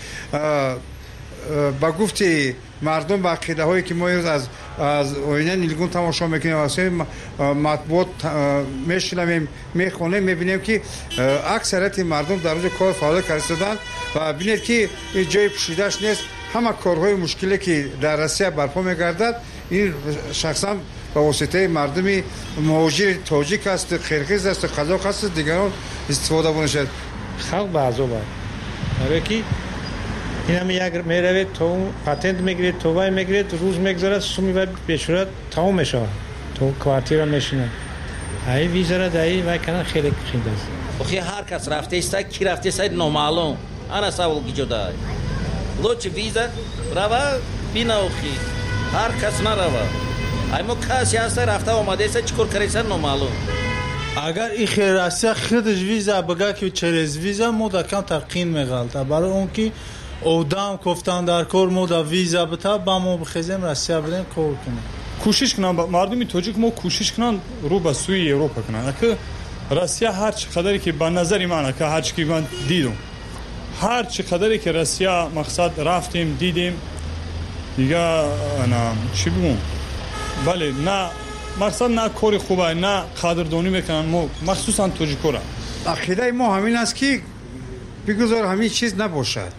با گفتی مردم با عقیده هایی که ما از از آینه نیلگون تماشا میکنیم، واسه مطبوعات میشنویم میخونیم میبینیم که اکثریت مردم در روز کار فعال کردن و ببینید که این جای پوشیدش نیست. همه کارهای مشکلی که در روسیه برپا میگردد این شخصا با واسطه مردمی مهاجر تاجیک است، قرقیز است، قزاق است، دیگران استفاده می‌شود. خلق بعضو بعد برای که این هم یک میروید تو پاتنت میگیرید، تو وای میگیرید، روز میگذارد سومی و بشورت تمام میشه، تو کوارتیر میشینه. ای ویزا را دایی و کنن خیلی خنده است. اخی هر کس رفته است کی رفته است نامعلوم. انا سوال کی جدا. لوچ ویزا روا بینا اخی هر کس نروا. ای مو کسی هست رفته اومده است چیکار کردن نامعلوم. اگر این خیراسی خودش ویزا بگه که چرز ویزا مودا کم تقین میغلطه برای اون که اودام گفتن در کار مودا ویزا بتا با ما بخیزیم روسیه بدیم کار کنیم. کوشش کنن مردم تاجیک ما کوشش کنن رو به سوی اروپا کنن که روسیه هر چقدری که به نظر من که هر چی من دیدم هر چقدری که روسیه مقصد رفتیم دیدیم دیگه انا چی بگم بله نه مقصد نه کاری خوبه نه قدردانی میکنن ما مخصوصا تاجیکا را. عقیده ما همین است که بگذار همین چیز نباشد،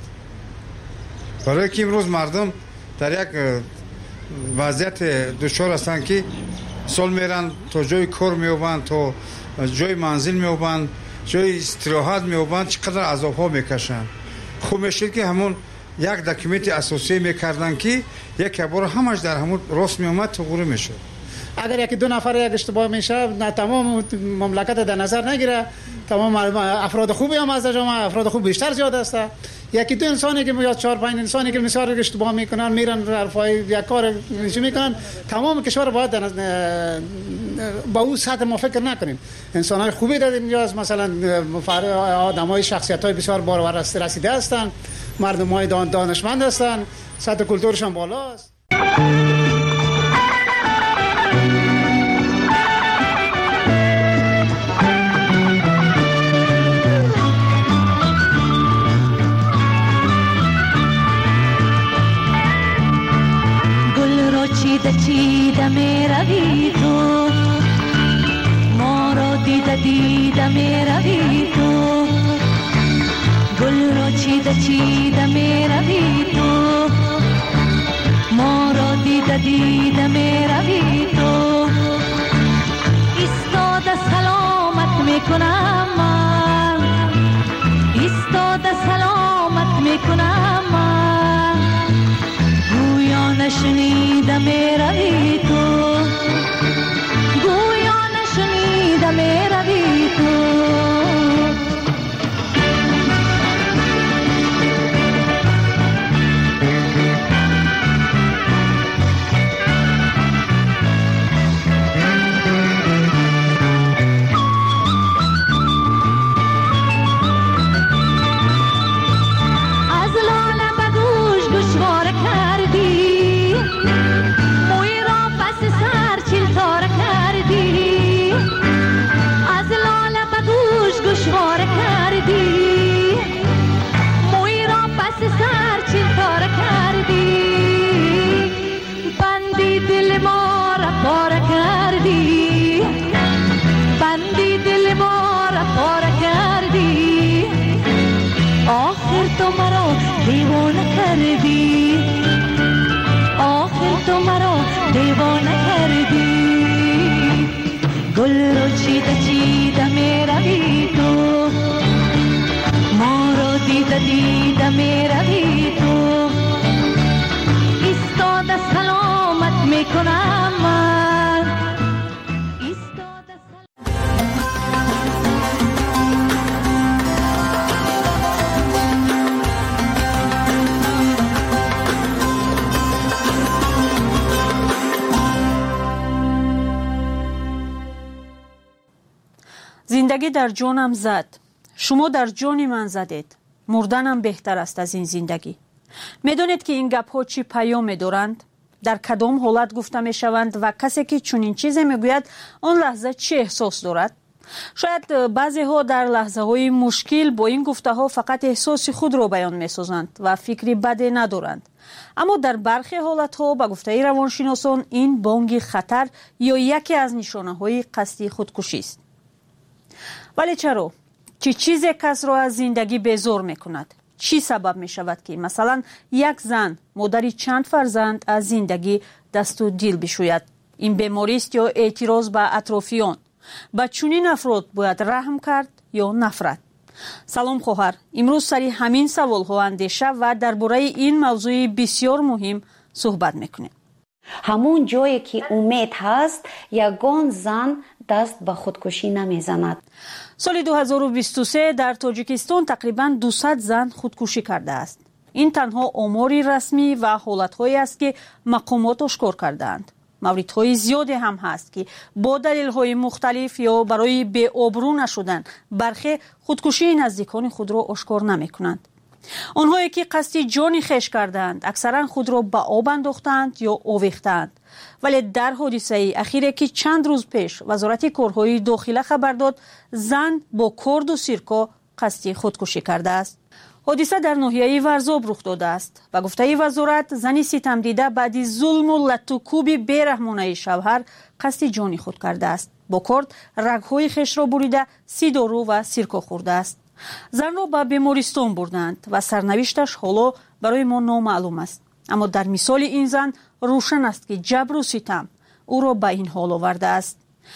برای که امروز مردم در یک وضعیت دچار هستند که سال میرن تا جای کار میوبند، تا جای منزل میوبند، جای استراحت میوبند، چقدر عذاب ها میکشند. خوب میشه که همون یک داکیومنت اساسی میکردن که یک بار همش در همون راست میومد تو غوره میشه. اگر یکی دو نفر یک اشتباه میشه نه تمام مملکت در نظر نگیره، تمام افراد خوبی هم از جامعه افراد خوب بیشتر زیاد است. یکی دو انسانی که یا چهار پنج انسانی که مثلا اشتباه میکنن میرن حرفای یک کار میکنن، تمام کشور باید با اون سطح ما فکر نکنیم. انسانای خوبی در اینجا است، مثلا آدمای شخصیت‌های بسیار باور رسیده هستند، مردمای دانشمند هستند، سطح کلتورشان بالاست. چیده چیده می روی تو، ما را دیده دیده می روی تو، گل را چیده چیده می روی تو، ما را دیده دیده می روی تو، ایستاده سلامت می کنم من، ایستاده سلامت می کنم من، گویا نشنیده می روی تو، گویا نشنیده می روی تو. دیوانه کردی، آخر تو مرا دیوانه کردی، گل رو چیده چیده می روی تو، ما رو دیده دیده می روی تو، ایستاده سلامت می کنم من، ایستاده زنده زندگی در جانم زد. شما در جان من زدید. مردنم بهتر است از این زندگی. میدونید که این گپ ها چی پیام دارند؟ در کدام حالت گفته می شوند و کسی که چنین چیزی میگوید آن لحظه چه احساس دارد؟ شاید بعضی ها در لحظه های مشکل با این گفته ها فقط احساس خود را بیان می سازند و فکری بدی ندارند. اما در برخی حالت ها به گفته روانشناسان این بانگ خطر یا یکی از نشانه های قصدی خودکشی است. ولی چرا؟ چه چیزی کس را از زندگی بیزار می کند؟ چی سبب می شود که مثلا یک زن مادری چند فرزند از زندگی دست و دل بشوید؟ این بیماری است یا اعتراض به اطرافیان؟ به چنین افراد باید رحم کرد یا نفرت؟ سلام خواهر، امروز سری همین سوال ها اندیشه و درباره این موضوع بسیار مهم صحبت میکنیم. همون جایی که امید هست یگان زن دست به خودکشی نمیزند. سال دو هزار و بیست و سه در تاجیکستان تقریباً دویست زن خودکشی کرده است. این تنها آماری رسمی و حالت‌هایی است که مقامات اشکار کردند. موردهای زیادی هم هست که با دلیل‌های مختلف یا برای بی‌آبرو نشدن برخی خودکشی نزدیکان خود را اشکار نمی‌کنند. آنهایی که قصد جان خویش کردند اکثرا خود را به آب انداختند یا آویختند. ولی در حادثه اخیری که چند روز پیش وزارت کارهای داخله خبر داد زن با کرد و سیرکا قصد خودکشی کرده است. حادثه در ناحیه ورزاب رخ داده است و گفته وزارت زنی ستم دیده بعد ظلم و لط و کوب بیرحمانه شوهر قصد جان خود کرده است. با کرد رگ‌های خویش را بریده سی دارو و سیرکا خورده است. زن را به بیمارستان بردند و سرنوشتش حالا برای ما نامعلوم است. اما در مثال این زن روشن است که جبر و ستم او را به این حال آورده است.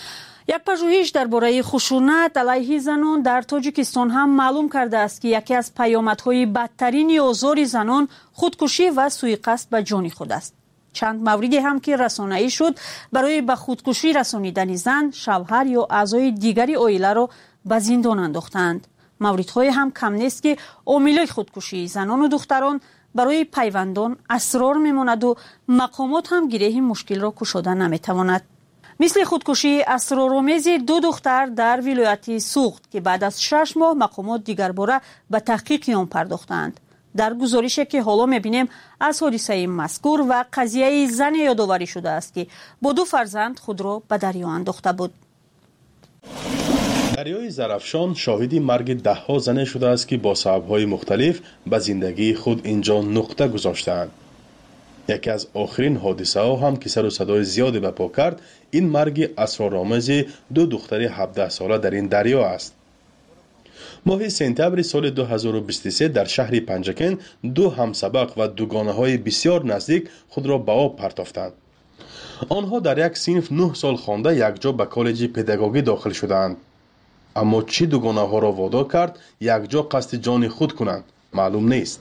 یک پژوهش درباره خشونت علیه زنان در تاجیکستان هم معلوم کرده است که یکی از پیامدهای بدترین آزار زنان خودکشی و سوءقصد به جان خود است. چند موردی هم که رسانه‌ای شد برای به خودکشی رسانیدن زن، شوهر یا اعضای دیگری عائله را به زندان انداختند. موردهای هم کم نیست که عاملای خودکشی زنان و دختران برای پیوندان اسرار میماند و مقامات هم گره مشکل را گشوده نمیتواند. مثل خودکشی اسرارآمیز دو دختر در ولایت سوخت که بعد از شش ماه مقامات دیگر باره به تحقیق آن پرداختند. در گزارشی که حالا میبینیم از حادثه مذکور و قضیه زن یادآوری شده است که با دو فرزند خود را به دریا انداخته بود. دریای زرافشان شاهد مرگ ده ها زن شده است که با سبب‌های مختلف به زندگی خود اینجا نقطه گذاشتند. یکی از آخرین حادثه ها هم که سر و صدای زیادی برپا کرد این مرگ اسرارآمیز دو دختر هفده ساله در این دریا است. ماه سپتامبر سال دو هزار و بیست و سه در شهر پنجکن دو همسبق و دوگانه های بسیار نزدیک خود را به آب پرتافتند. آنها در یک صنف نه سال خوانده یک جا به کالج پداگوژی داخل شدند. اما چی دوگانه ها را وادار کرد یک جا قصد جان خود کنند معلوم نیست.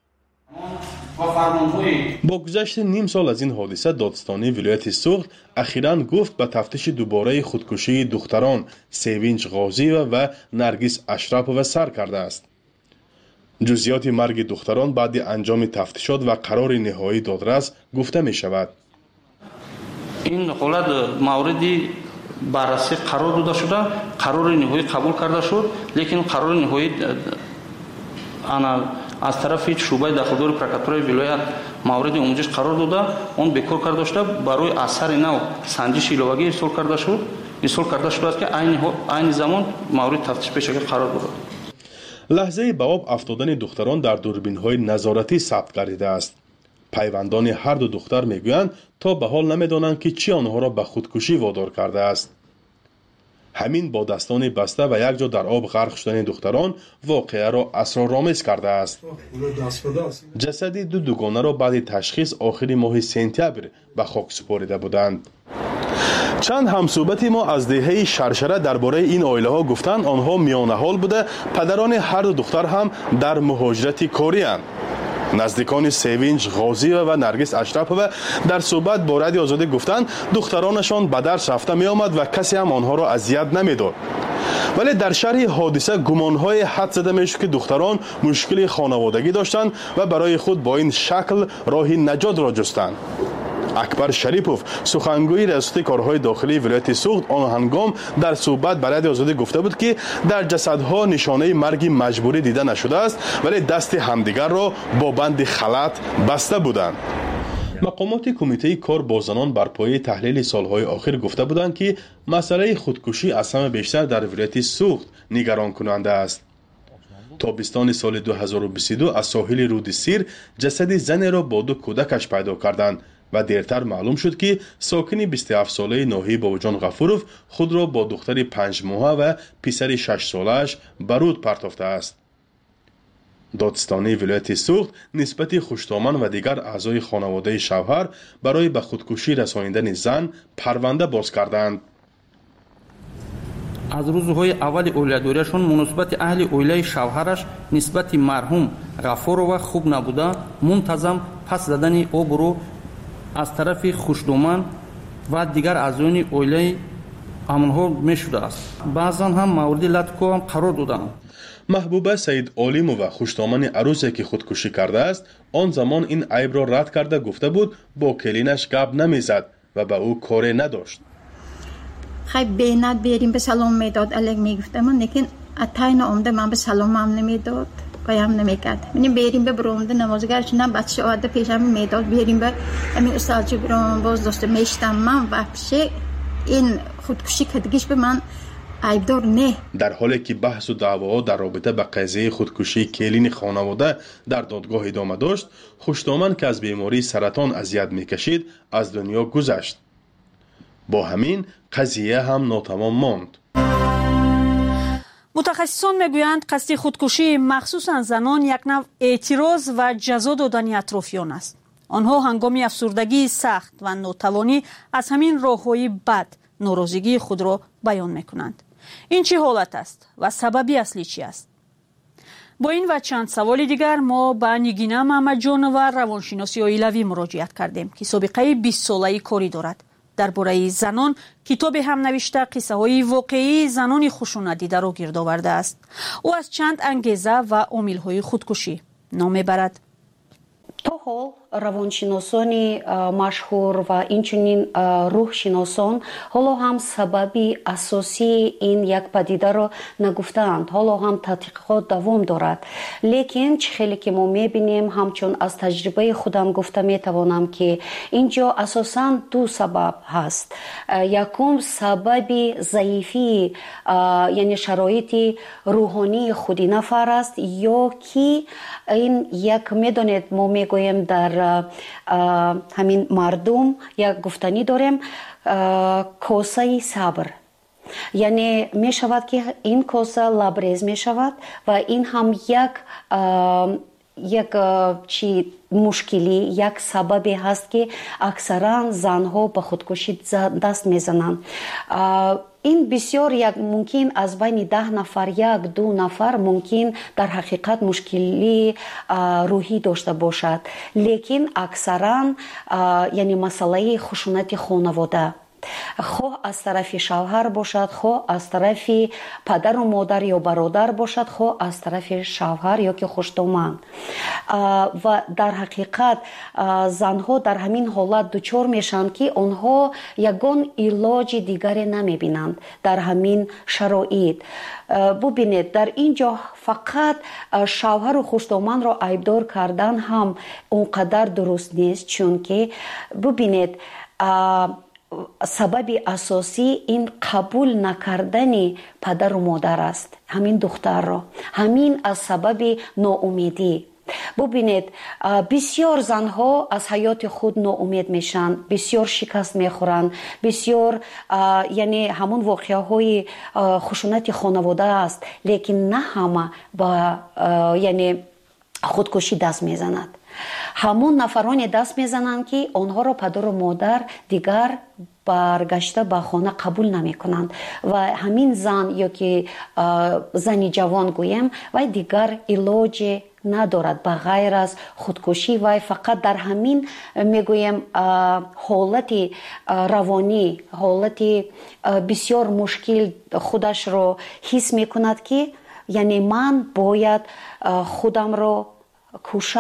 با گذشت نیم سال از این حادثه دادستانی ولایت سوخت اخیراً گفت به تفتیش دوباره خودکشی دختران سیوینج غازی و نرگس اشرف سر کرده است. جزئیات مرگ دختران بعد انجام تفتیشات و قرار نهایی دادرس گفته می شود. این حالت موردی بررسی قرار داده شده، قرار نهایی قبول کرده شد، لیکن قرار نهایی انا از طرف شعبه داخلدار پرکاتورای ولایت مورد آموزش قرار داده، اون بکار کرده شده، برای اثر نو سنجش ایلوگی ارسال کرده شد، ارسال کرده شده که عین عین زمان مورد تفتیش پیش قرار داده. لحظه به آب افتادن دختران در دوربین‌های نظارتی ثبت گردیده است. پیوندان هر دو دختر میگویند تا به حال نمیدانند که چی آنها را به خودکشی وادار کرده است. همین با دستان بسته و یک جا در آب غرق شدن دختران واقعه را اسرارآمیز کرده است. جسد دو دوگانه را بعد تشخیص آخر ماه سپتامبر به خاک سپرده بودند. چند همصحبت ما از دهه شرشره درباره این عائله ها گفتند آنها میانه حال بوده، پدران هر دو دختر هم در مهاجرت کاری اند. نزدیکان سیوینج غازی و نرگس اشرف و در صحبت با رادیو آزادی گفتند دخترانشان به درس رفته می آمد و کسی هم آنها را اذیت نمیداد. ولی در شرح حادثه گمانهای حد زده می شد که دختران مشکل خانوادگی داشتند و برای خود با این شکل راه نجات را جستند. акбар шарипов сухангӯи риёсати корҳои дохилии вилояти суғд он ҳангом дар суҳбат ба радиои озодӣ гуфта буд ки дар ҷасадҳо нишонаи марги маҷбурӣ дида нашудааст, вале дасти ҳамдигарро бо банди халат баста буданд. мақомоти кумитаи кор бо занон бар пояи таҳлили солҳои охир гуфта буданд ки масъалаи худкушӣ аз ҳама бештар дар вилояти суғд нигаронкунанда аст. тобистони соли ду ҳазору бисту ду аз соҳили руди сир ҷасади занеро бо ду кӯдакаш пайдо карданд ва дертар маълум шуд ки сокини бисту ҳафт солаи ноҳӣ бобоҷон ғафуров худро бо духтари панҷмоҳа ва писари шашсолааш ба руд партофтааст. додистонии вилояти суғд нисбати хуштоман ва дигар аъзои хонаводаи шавҳар барои ба худкушӣ расонидани зан парванда боз карданд. аз рӯзҳои аввали оиладорияшон муносибати аҳли оилаи шавҳараш нисбати марҳум ғафурова хуб набуда, мунтазам пас задани обуро аз тарафи хушдоман ва дигар аъзоёни оилаи амнҳо мешудааст. баъзан ҳам мавриди латфҳоам қарор доданд. маҳбуба саид олимова хуштомани арӯзе ки худкушӣ кардааст, он замон ин айбро рад карда гуфта буд бо келинаш гап намезад ва ба ӯ коре надошт. خیلی بینات بیاریم به سلام میداد الگ میگفتم لیکن اتای نامده من به سلام هم نمیداد و هم نمیکرد. منیم بیاریم به برونده نمازگرش نه بچه آده پیشم میداد بیاریم به همین استاد جبران باز داشته میشتم من وحشه این خودکشی کردگیش به من عیبدار نه. در حالی که بحث و دعواها در رابطه با قضیه خودکشی کلین خانواده در دادگاه ادامه داشت، خوشتامن که از بیماری سرطان اذیت میکشید از دنیا گذشت. با همین قضیه هم ناتمام ماند. متخصصان میگویند قصد خودکشی مخصوصا زنان یک نوع اعتراض و جزا دادن اطرافیان است. آنها هنگام افسردگی سخت و ناتوانی از همین راه‌های بد ناراضگی خود را بیان میکنند. این چه حالت است و سببی اصلی چی است؟ با این و چند سوال دیگر ما به نگینه محمد جان و روانشناسی عائلوی مراجعت کردیم که سابقه بیست ساله‌ای کاری دارد. درباره زنان کتاب هم نوشته قصه های واقعی زنان خشونت دیده را گرد آورده است. او از چند انگیزه و عامل های خودکشی نام میبرد. تو حال روانشناسانی مشهور و اینچنین روحشناسان حالا هم سببی اساسی این یک پدیده را نگفتند. حالا هم تحقیقات دوام دارد. لیکن چه خیلی که ما میبینیم همچون از تجربه خودم گفته میتوانم که اینجا اساساً دو سبب هست. یکم سببی ضعیفی یعنی شرایط روحانی خودی نفر است یا که این یک میدانید ما میگویم در همین مردم یک گفتنی داریم کوسه صبر، یعنی می شود که این کوسه لبریز می شود و این هم یک یک چی مشکلی یک سببی هست که اکثرا زنها به خودکشی دست میزنند. این بسیار یک ممکن از بین ده نفر یک دو نفر ممکن در حقیقت مشکلی روحی داشته باشد، لیکن اکثرا یعنی مسئله خشونت خانواده خواه از طرف شوهر باشد، خواه از طرف پدر و مادر یا برادر باشد، خواه از طرف شوهر یا که خوشدامن. و در حقیقت زنها در همین حالت دچار میشن که آنها یگان علاج دیگری نمیبینند در همین شرایط. ببینید در اینجا فقط شوهر و خوشدامن را عیبدار کردن هم اونقدر درست نیست، چون که ببینید سبب اساسی این قبول نکردن پدر و مادر است، همین دختر را، همین از سبب ناامیدی. ببینید بسیار زنها از حیات خود ناامید میشن، بسیار شکست میخورن، بسیار یعنی همون واقعه های خشونت خانواده است، لیکن نه همه با یعنی خودکشی دست میزند. همون نفرانی دست میزنند که آنها را پدر و مادر دیگر برگشته به خانه قبول نمی کنند و همین زن یا که زنی جوان گویم و دیگر علاج ندارد به غیر از خودکشی و فقط در همین میگویم حالت روانی، حالت بسیار مشکل خودش را حس میکند که یعنی من باید خودم را کشم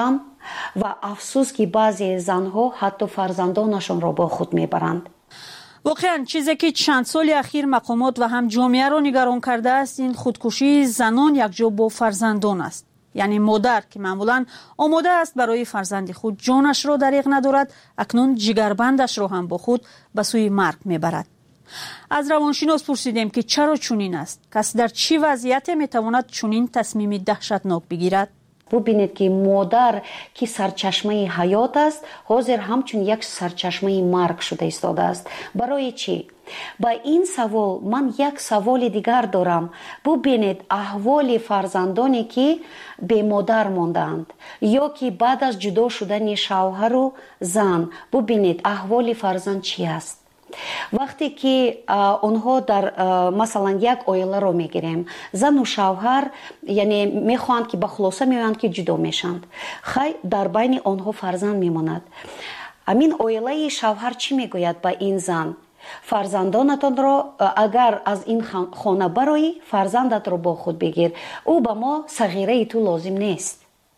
و افسوس که بعضی زنها حتی فرزندانشون را با خود میبرند. واقعا چیزی که چند سال اخیر مقامات و هم جامعه را نگران کرده است این خودکشی زنان یکجا با فرزندان است. یعنی مادر که معمولا آماده است برای فرزند خود جانش را دریغ ندارد، اکنون جگربندش را هم با خود به سوی مرگ میبرد. از روانشناس پرسیدیم که چرا چنین است؟ کسی در چی وضعیت میتواند چنین تصمیم دهشتناک بگیرد؟ ببینید که مادر که سرچشمه حیات است حاضر همچون یک سرچشمه مرگ شده ایستاده است. برای چی؟ با این سوال من یک سوال دیگر دارم. ببینید احوال فرزندانی که به مادر ماندند یا که بعد از جدا شدن شوهر و زن، ببینید احوال فرزند چی است. وقتی که اونها در مثلا یک اویله رو میگیریم، زن و شوهر یعنی میخواهند که به خلاصه میوند که جدا میشند، خیلی در بین آنها فرزند میماند. امین اویله شوهر چی میگوید با این زن؟ فرزندانتان را اگر از این خانه برایی فرزندت رو با خود بگیر، او به ما صغیره تو لازم نیست.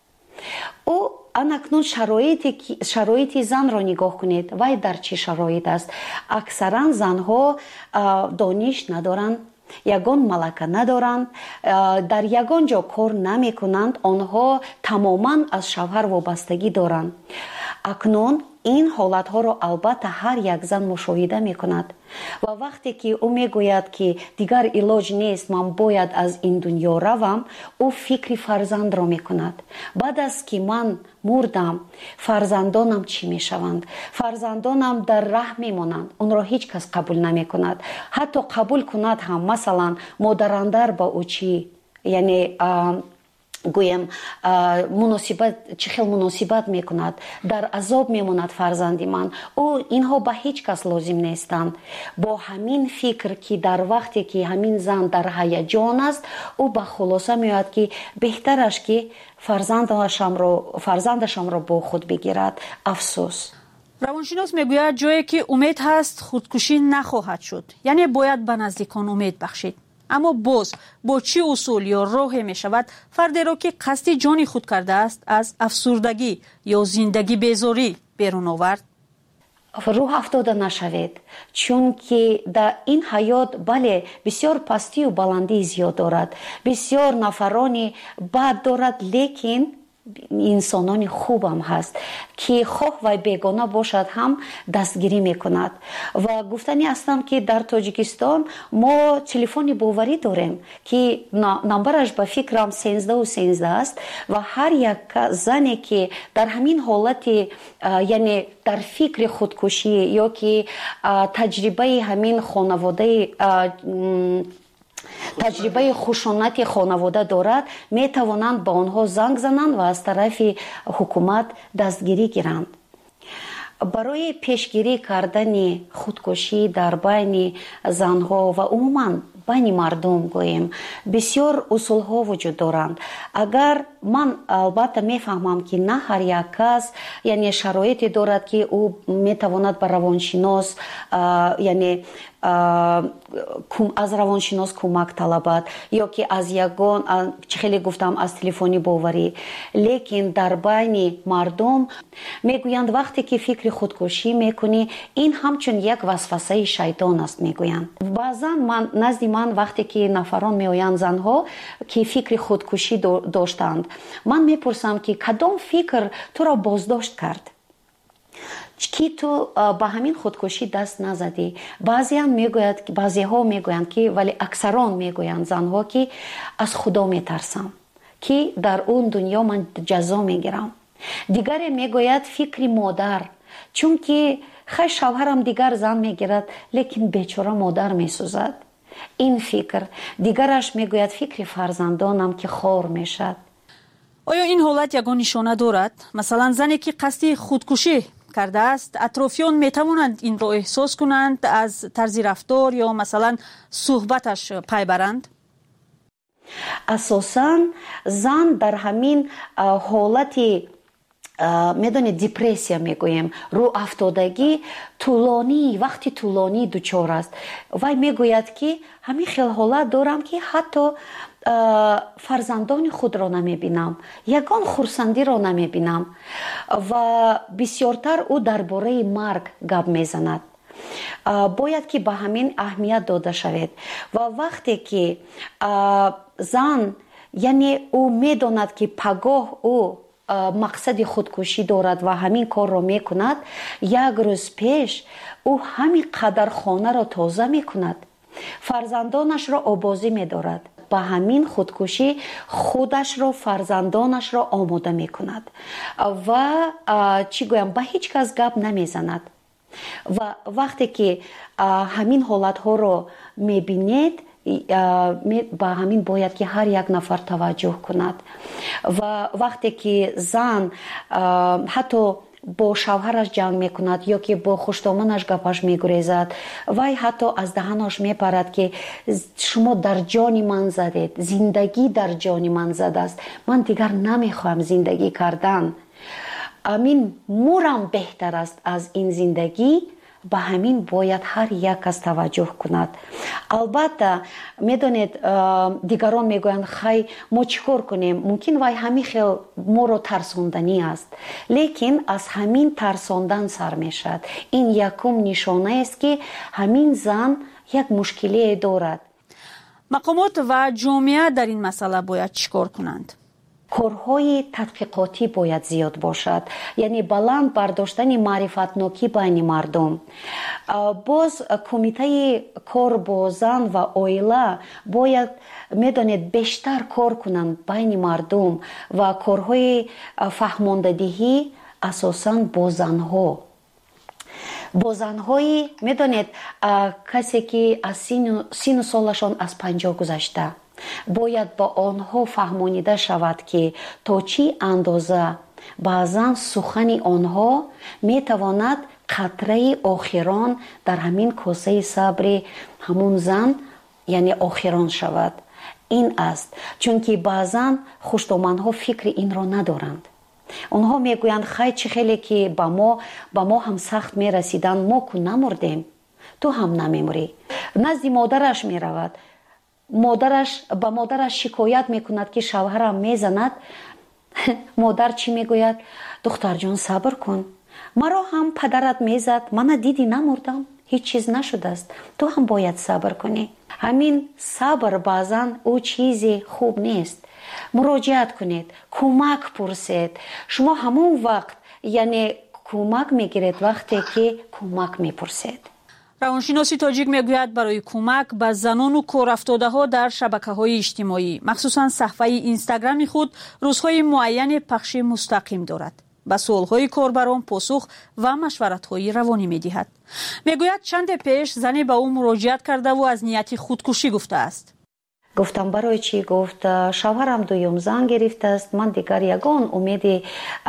او انکنون شرایطی شرایط زن را نگاه کنید، وای در چه شرایط است. اکثرا زنها دانش ندارند، یگان ملکه ندارند، در یگان جا کار نمی کنند، آنها تماما از شوهر وابستگی دارند. اکنون این حالت ها را البته هر یک زن مشاهده می کند و وقتی که او می گوید که دیگر علاج نیست، من باید از این دنیا روم، او فکر فرزند را می کند. بعد از که من مردم فرزندانم چی می شوند؟ فرزندانم در ره می مانند، اون را هیچ کس قبول نمی کند. حتی قبول کند هم مثلا مادراندر با او چی، یعنی گویم مناسبت چه خیلی مناسبت میکند، در عذاب میماند فرزندی من. او اینها به هیچ کس لازم نیستند. با همین فکر که در وقتی که همین زن در هیجان است، او به خلاصه میاد که بهترش که فرزندشم رو فرزندشم رو با خود بگیرد. افسوس. روانشناس میگوید جایی که امید هست خودکشی نخواهد شد، یعنی باید به نزدیکان امید بخشید. اما باز با چه اصول یا راه می شود فردی را که قصد جان خود کرده است از افسردگی یا زندگی بیزاری بیرون آورد؟ روح افتاده نشوید، چون که در این حیات بله بسیار پستی و بلندی زیاد دارد، بسیار نفرانی بد دارد، لیکن انسانان خوب هم هست که خواه و بیگانه باشد هم دستگیری میکند. و گفتنی هستم که در تاجیکستان ما تلفن باوری داریم که نمبرش به فکرم سیزده و سیزده است و هر یک زنی که در همین حالت یعنی در فکر خودکشی یا که تجربه همین خانواده تجربه خشونت خانواده دارد، می توانند با آنها زنگ زنند و از طرف حکومت دستگیری گیرند. برای پیشگیری کردن خودکشی در بین زنها و عموما بین مردم گویم بسیار اصول ها وجود دارند. اگر من البته میفهمم که نه هر یک کس یعنی شرایطی دارد که او میتواند به روانشناس یعنی از روانشناس کمک طلبد یا که از یگان چه خیلی گفتم از تلفنی باوری، لیکن در بین مردم میگویند وقتی که فکر خودکشی میکنی این همچون یک وسوسه شیطان است میگویند. بعضا من نزد من وقتی که نفران میآیند زنها که فکر خودکشی داشتند، من میپرسم که کدام فکر تو را بازداشت کرد که تو با همین خودکشی دست نزدی؟ بعضی هم میگوید که بعضی ها میگویند که ولی اکثران میگویند زنها که از خدا میترسم که در اون دنیا من جزا میگیرم. دیگر میگوید فکر مادر، چون که خیلی شوهرم دیگر زن میگیرد لیکن بیچاره مادر میسوزد. این فکر. دیگرش میگوید فکر فرزندانم که خار میشد. آیا این حالت یگان نشانه دارد؟ مثلا زنی که قصد خودکشی کرده است، اطرافیان میتوانند این رو احساس کنند از طرز رفتار یا مثلا صحبتش پی برند؟ اساساً زن در همین حالتی میدونید دیپرسیا میگویم، رو افتادگی طولانی وقتی طولانی دچار است و میگوید که همین خیلی حالت دارم که حتی фарзандони худро намебинам, ягон хурсандиро намебинам ва бисёртар ӯ дар бораи марг гап мезанад. бояд ки ба ҳамин аҳамият дода шавед ва вақте ки зан яъне ӯ медонад ки пагоҳ ӯ мақсади худкушӣ дорад ва ҳамин корро мекунад, як рӯз пеш ӯ ҳамин қадар хонаро тоза мекунад, фарзандонашро обозӣ медорад, ба ҳамин худкушӣ худашро, фарзандонашро омода мекунад ва чӣ гӯям, ба ҳеҷ кас гап намезанад. ва вақте ки ҳамин ҳолатҳоро мебинед, ба ҳамин бояд ки ҳар як нафар таваҷҷӯҳ кунад. ва вақте ки зан ҳатто бо шавҳараш ҷанг мекунад ё ки бо хуштоманаш гапаш мегурезад, вай ҳатто аз таҳанаш мепарад ки шумо дар ҷони ман задед, зиндагӣ дар ҷони ман задааст, ман дигар намехоҳам зиндагӣ кардан, амин мурам беҳтар аст аз ин зиндагӣ, ба ҳамин бояд ҳар як кас таваҷҷӯҳ кунад. албатта медонед, дигарон мегӯянд хай мо чӣ кор кунем, мумкин вай ҳамин хел моро тарсонданӣ аст, лекин аз ҳамин тарсондан сар мешавад. ин якум нишонаест ки ҳамин зан як мушкилие дорад. мақомот ва ҷомеа дар ин масъала бояд чӣ кор кунанд? корҳои тадқиқотӣ бояд зиёд бошад, яъне баланд бардоштани маърифатнокӣ байни мардум. боз кумитаи кор бо зан ва оила бояд, медонед, бештар кор кунанд байни мардум ва корҳои фаҳмондадиҳӣ асосан бо занҳо. бо занҳои, медонед, касе ки аз сину солашон аз панҷоҳ гузашта, бояд ба онҳо фаҳмонида шавад ки то чӣ андоза баъзан сухани онҳо метавонад қатраи охирон дар ҳамин косаи сабри ҳамун зан, яъне охирон шавад. ин аст, чунки баъзан хуштоманҳо фикри инро надоранд. онҳо мегӯянд хай чӣ хеле ки ба мо ба мо ҳам сахт мерасиданд, мо ку намурдем, ту ҳам намемурӣ. назди модараш меравад, модараш ба модараш шикоят мекунад ки шавҳарам мезанад. модар чӣ мегӯяд? духтарҷон, сабр кун, маро ҳам падарат мезад, мана дидӣ намурдам, ҳеҷ чиз нашудааст, ту ҳам бояд сабр кунӣ. ҳамин сабр баъзан ӯ чизи хуб нест. муроҷиат кунед, кӯмак пурсед. шумо ҳамон вақт яъне кӯмак мегиред вақте ки кӯмак мепурсед. равоншиноси тоҷик мегӯяд барои кӯмак ба занону корафтодаҳо дар шабакаҳои иҷтимоӣ, махсусан саҳифаи инстаграми худ, рӯзҳои муайяне пахши мустақим дорад. ба суолҳои корбарон посух ва машваратҳои равонӣ медиҳад. мегӯяд чанде пеш зане ба ӯ муроҷиат кардаву аз нияти худкушӣ гуфтааст. гуфтам барои чӣ? Гуфт шавҳарам дуюм зан гирифтааст, ман дигар ягон умеди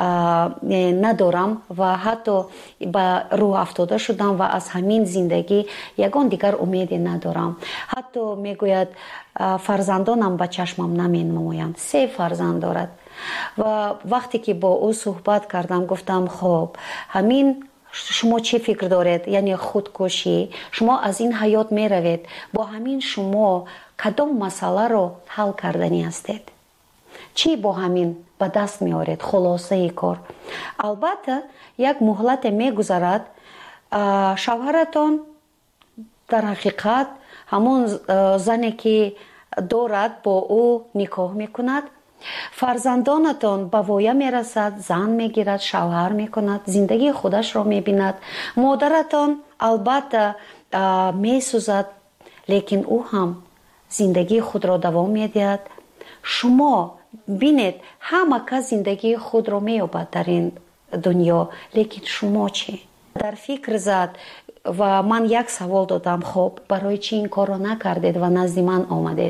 надорам ва ҳатто ба рӯҳ афтода шудам ва аз ҳамин зиндагӣ ягон дигар умеди надорам. ҳатто мегӯяд фарзандонам ба чашмам наменамоянд, се фарзанд дорад. ва вақте ки бо ӯ суҳбат кардам, гуфтам хоб, ҳамин шумо чӣ фикр доред, яъне худкушӣ, шумо аз ин ҳаёт меравед, бо ҳамин шумо кадом масъаларо ҳал карданӣ ҳастед? чӣ бо ҳамин ба даст меоред? хулосаи кор. албатта як муҳлате мегузарад, шавҳаратон дар ҳақиқат ҳамон зане ки дорад бо ӯ никоҳ мекунад, фарзандонатон ба воя мерасад, зан мегирад, шавҳар мекунад, зиндагии худашро мебинад. модаратон албатта месӯзад, лекин ӯ ҳам зиндагии худро давом медиҳад. шумо бинед, ҳама кас зиндагии худро меёбад дар ин дунё, лекин шумо чӣ? дар фикр зад ва ман як савол додам, хоб, барои чӣ ин корро накардед ва назди ман омадед?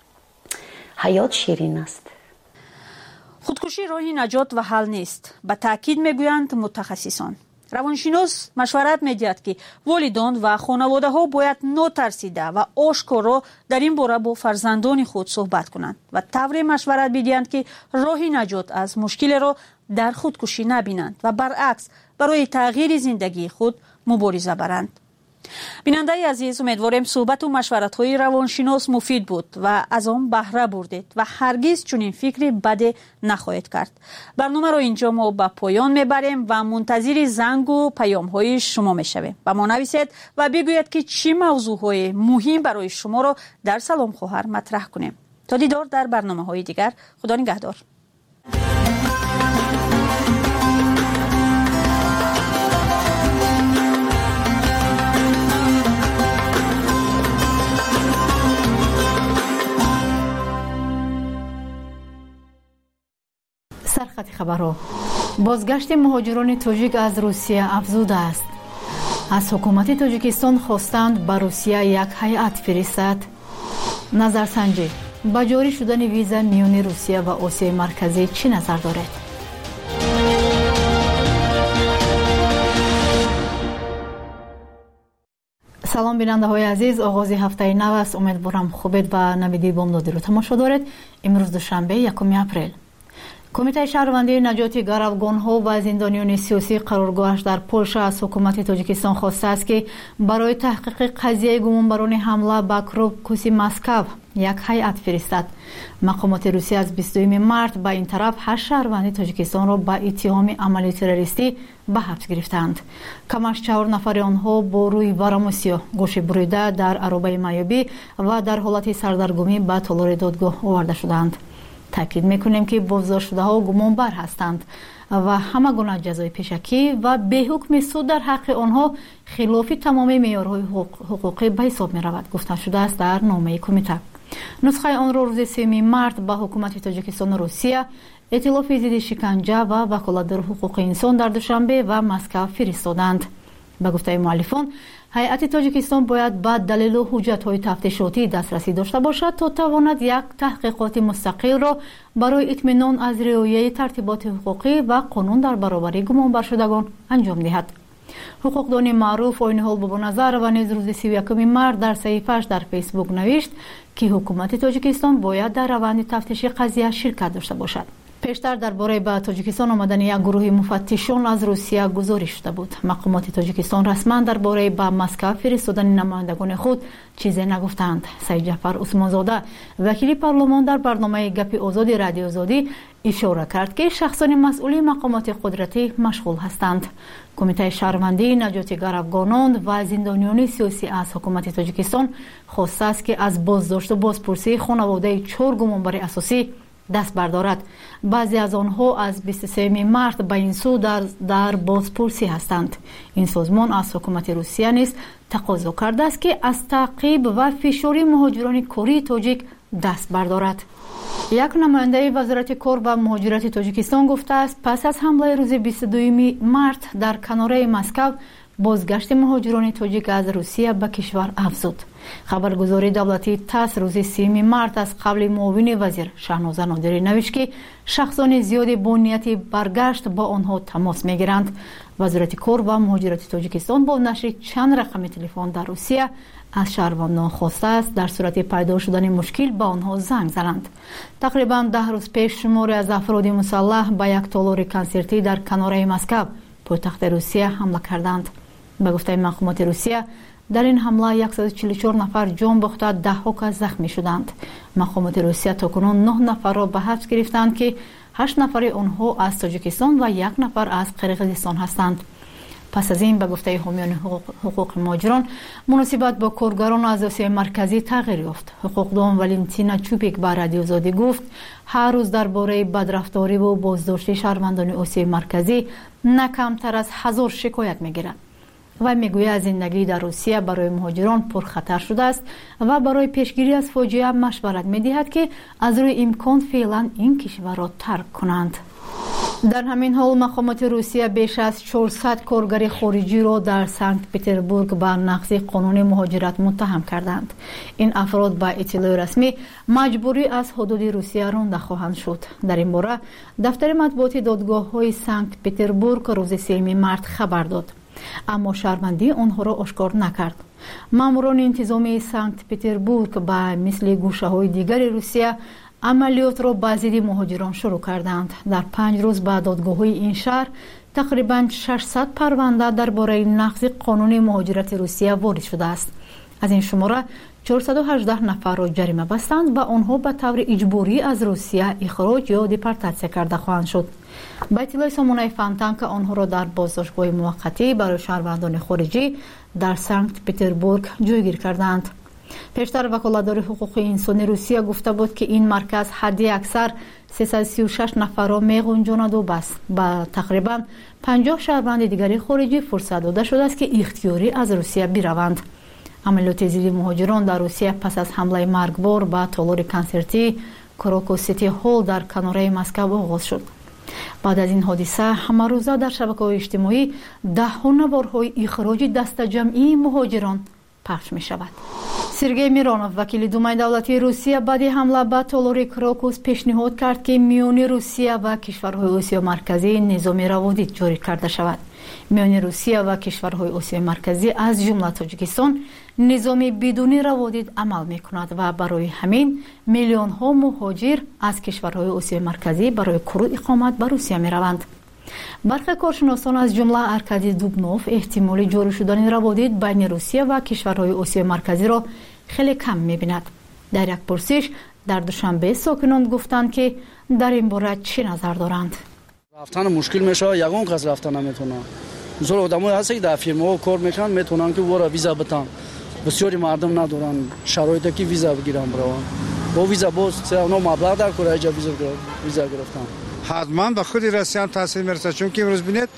ҳаёт ширин аст. худкушӣ роҳи наҷот ва ҳал нест, ба таъкид мегӯянд мутахассисон. равоншинос машварат медиҳад ки волидон ва хонаводаҳо бояд нотарсида ва ошкоро дар ин бора бо фарзандони худ суҳбат кунанд ва тавре машварат бидиҳанд ки роҳи наҷот аз мушкилеро дар худкушӣ набинанд ва баръакс барои тағйири зиндагии худ мубориза баранд. بیننده عزیز، امیدواریم صحبت و مشورت‌های روانشناس مفید بود و از آن بهره بردید و هرگز چنین فکری بد نخواهید کرد. برنامه را اینجا ما به پایان میبریم و منتظر زنگ و پیام‌های شما میشویم. با ما نویسید و بگویید که چه موضوعهای مهم برای شما را در سلام خواهر مطرح کنیم. تا دیدار در برنامه‌های دیگر. خدا نگهدار. سرخط خبرها. بازگشت مهاجران تاجیک از روسیه افزوده است. از حکومت تاجیکستان خواستند به روسیه یک هیئت فرستد. نظرسنجی با جاری شدن ویزا میان روسیه و آسیای مرکزی چی نظر دارد؟ سلام بیننده های عزیز، آغاز هفته نو است. امیدوارم خوبید و نویدی بامدادی رو تماشا دارید. امروز دوشنبه یکم اپریل. کمیته شهروندی نجات گروگان‌ها و زندانیان سیاسی قرارگاهش در پولشا از حکومت تاجیکستان خواسته است که برای تحقیق قضیه گمانبران حمله به کروبکوسی مسکو یک هیئت فرستد. مقامات روسیه از بیست و دوم مارس به این طرف هشت شهروند تاجیکستان را به اتهام عمل تروریستی به حبس گرفتند. کم از چهار نفر آنها با روی ورموسی گوش بریده در عربه میابی و در حالت سردرگمی به تالار دادگاه آورده شدند. تاکید میکنیم که بازداشت شده ها گمانبر هستند و همه گونه جزای پیشکی و به حکم سود در حق آنها خلاف تمام معیارهای حقوقی به حساب می رود، گفته شده است در نامه کمیته. نسخه آن را روز سوم مارس به حکومت تاجیکستان و روسیه، ائتلاف ضد شکنجه و وکالت در حقوق انسان در دوشنبه و مسکو فرستادند. به گفته مؤلفان، هیئت تاجیکستان باید با دلیل و حجت‌های تفتیشاتی دسترسی داشته باشد تا تواند یک تحقیقات مستقل را برای اطمینان از رعایت ترتیبات حقوقی و قانون در برابر گمانبر شدگان انجام دهد. حقوقدان معروف آین‌حال بابانظر و نیز روز سی و یکم مارس در صحیفه‌اش در فیسبوک نوشت که حکومت تاجیکستان باید در روند تفتیش قضیه شرکت داشته باشد. پیشتر درباره به تاجیکستان آمدن یک گروه مفتشان از روسیه گزارش شده بود. مقامات تاجیکستان رسما درباره به مسکو فرستادن نمایندگان خود چیزی نگفتند. سید جعفر عثمانزاده وکیل پارلمان در برنامه گپ آزادی رادیو آزادی اشاره کرد که شخصان مسئول مقامات قدرتی مشغول هستند. کمیته شهروندی نجات گروگانان و زندانیان سیاسی از حکومت تاجیکستان خواسته است که از بازداشت و بازپرسی خانواده چهار گمانبر اساسی دست بردارد. بعضی از آنها از بیست و سوم مارس به این سو در, در بازپرسی هستند. این سازمان از حکومت روسیه نیز تقاضا کرده است که از تعقیب و فشار مهاجران کاری تاجیک دست بردارد. یک نماینده وزارت کار و مهاجرت تاجیکستان گفته است پس از حمله روز بیست و دوم مارس در کناره مسکو بازگشت مهاجران تاجیک از روسیه به کشور افزود. خبرگزاری دولتی تاس روز سوم مارس از قبل معاون وزیر شهناز نادری نوشت که شخصان زیادی با نیت برگشت با آنها تماس میگیرند. وزارت کار و مهاجرت تاجیکستان با نشر چند رقم تلفن در روسیه از شهروندان خواسته است در صورت پیدا شدن مشکل با آنها زنگ زنند. تقریبا ده روز پیش شماری از افراد مسلح به یک تالار کنسرتی در کناره مسکو پایتخت روسیه حمله کردند. به گفته مقامات روسیه در این حمله صد و چهل و چهار نفر جان باخته، ده ها کس زخمی شدند. مقامات روسیه تاکنون نه نفر را به حبس گرفتند که هشت نفر آنها از تاجیکستان و یک نفر از قرقیزستان هستند. پس از این به گفته حامیان حقوق, حقوق مهاجران مناسبت با کارگران از آسیای مرکزی تغییر یافت. حقوقدان والنتینا چوپیک به رادیو آزادی گفت هر روز درباره بدرفتاری و بازداشت شهروندان آسیای مرکزی نه کمتر از هزار شکایت میگیرند. و میگوید زندگی در روسیه برای مهاجران پرخطر شده است و برای پیشگیری از فاجعه مشورت میدهد که از روی امکان فعلا این کشور را ترک کنند. در همین حال مقامات روسیه بیش از چهارصد کارگر خارجی را در سنت پترزبورگ به نقض قانون مهاجرت متهم کردند. این افراد با اطلاع رسمی مجبوری از حدود روسیه رانده خواهند شد. در این باره دفتر مطبوعات دادگاه‌های سنت پترزبورگ روز سوم مارس خبر داد، اما شهروندی آنها را آشکار نکرد. ماموران انتظامی سنت پترزبورگ با مثل گوشه‌های دیگر روسیه عملیات را به ضد مهاجران شروع کردند. در پنج روز بعد دادگاه‌های این شهر تقریباً ششصد پرونده درباره نقض قانون مهاجرت روسیه وارد شده است. از این شماره چهارصد و هجده نفر را جریمه بستند و آنها به طور اجباری از روسیه اخراج یا دیپورتاسیون کرده خواهند شد. با اطلاع سامانه فانتان که آنها را در بازداشتگاه موقتی برای شهروندان خارجی در سنت پتربورگ جایگیر کردند. پیشتر وکالتدار حقوق انسانی روسیه گفته بود که این مرکز حدی اکثر سیصد و سی و شش نفر را می‌گنجاند و بس به تقریباً پنجاه شهروند دیگری خارجی فرصت داده شده است که اختیاری از روسیه بروند. عملیات ضد مهاجران در روسیه پس از حمله مرگبار به تالار کنسرتی کراکوس سیتی هال در کناره مسکو آغاز شد. بعد از این حادثه همه روزه در شبکه‌های اجتماعی ده‌ها نوارهای اخراج دست جمعی مهاجران پخش می شود. سرگئی میرانوف وکیل دومای دولتی روسیه بعد حمله به تالار کراکوس پیشنهاد کرد که میان روسیه و کشورهای آسیا مرکزی نظام روادید جاری کرده شود. میان روسیه و کشورهای آسیا مرکزی از جمله تاجیکستان نظام بدون روادید عمل می کند و برای همین میلیون ها مهاجر از کشورهای آسیا مرکزی برای کار اقامت به روسیه می روند. برخی کارشناسان از جمله ارکادی دوبنوف احتمال جاری شدن روادید بین روسیه و کشورهای آسیا مرکزی را خیلی کم می‌بیند. در یک پرسش در دوشنبه ساکنان گفتند که در این باره چی نظر دارند. رفتن مشکل میشه، یگان کس رفتن نمیتونه. مثلا آدمایی هستن که در فیرم‌ها کار میکنن میتونن که ورا ویزا بدن. بسیاری مردم ندارن شرایطی که ویزا بگیرن برون. با ویزا باز سه نو مبلغ در کره ویزا ویزا گرفتن. حتما به خود روسیه تاثیر میرسه، چون که امروز ببینید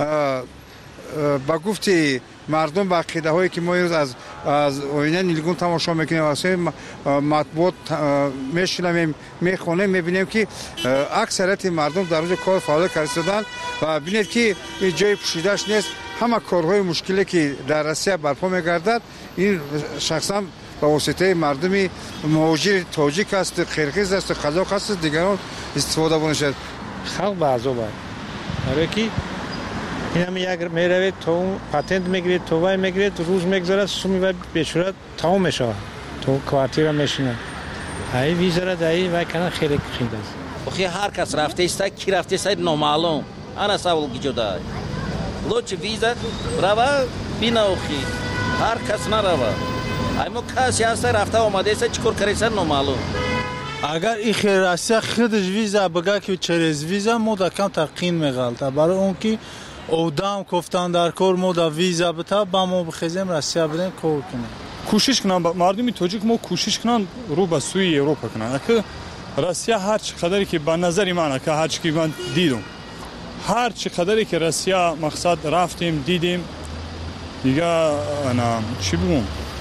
با گفتی مردم با عقیده هایی که ما از از آینه نیلگون تماشا میکنیم واسه مطبوعات میشنویم میخونیم میبینیم که اکثریت مردم در روز کار فعال کردن و ببینید که این جای پوشیده‌اش نیست. همه کارهای مشکلی که در روسیه برپا میگردد این شخصا با واسطه مردمی مهاجر تاجیک است، قرقیز است، قزاق است، دیگران استفاده می‌کنند. خلق بعضو بعد برای کی اینم یک میروید تو پاتنت میگیرید تو وای میگیرید روز میگذره سومی و به صورت تمام میشه تو کوارتیر میشینه ای ویزا را دایی و کنه خیلی خیلی است. آخه هر کس رفته است کی رفته است نامعلوم انا سوال کی جدا لوچ ویزا بروا بینا اخی هر کس نروا اما کسی هست رفته اومده است چیکار کردن نامعلوم. اگر این خیراسی خودش ویزا بگه که چرز ویزا مودا کم تقین میغلطه برای اون که اودام گفتن در کار مودا ویزا بتا با ما بخیزیم روسیه بدیم کار کنیم. کوشش کنن مردمی تاجیک ما کوشش کنن رو به سوی اروپا کنن که روسیه هر چقدری که به نظر من که هر چی من دیدم هر چقدری که روسیه مقصد رفتیم دیدیم دیگه انا چی بگم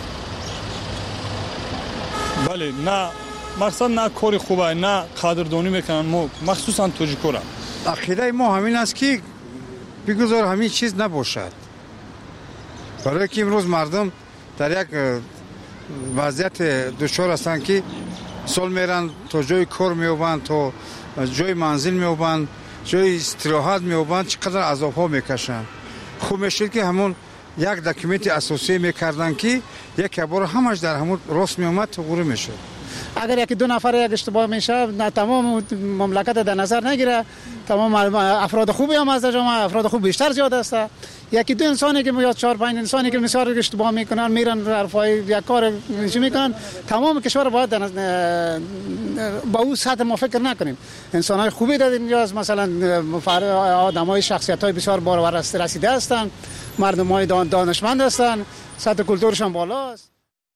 بله نه مقصد نه کاری خوبه نه قدردانی میکنن ما مخصوصا تاجیکا را. عقیده ما همین است که بگذار همین چیز نباشد، برای که امروز مردم در یک وضعیت دچار هستند که سال میرن تا جای کار میوبند تا جای منزل میوبند جای استراحت میوبند چقدر عذاب ها میکشند. خوب میشد که همون یک دکومنت اساسی میکردن که یک بار همش در همون راست میومد تو غوره میشد. اگر یکی دو نفر یک اشتباه میشه نه تمام مملکت در نظر نگیره، تمام افراد خوبی هم از جامعه افراد خوب بیشتر زیاد است. یکی دو انسانی که یا چهار پنج انسانی که مثلا اشتباه میکنن میرن رفای یک کار چی میکنن تمام کشور باید با او سطح ما فکر نکنیم. انسانای خوبی در اینجا است، مثلا آدمای شخصیت‌های بسیار بالا رسیده هستند، مردمای دانشمند هستند، سطح کلتورشان بالا است.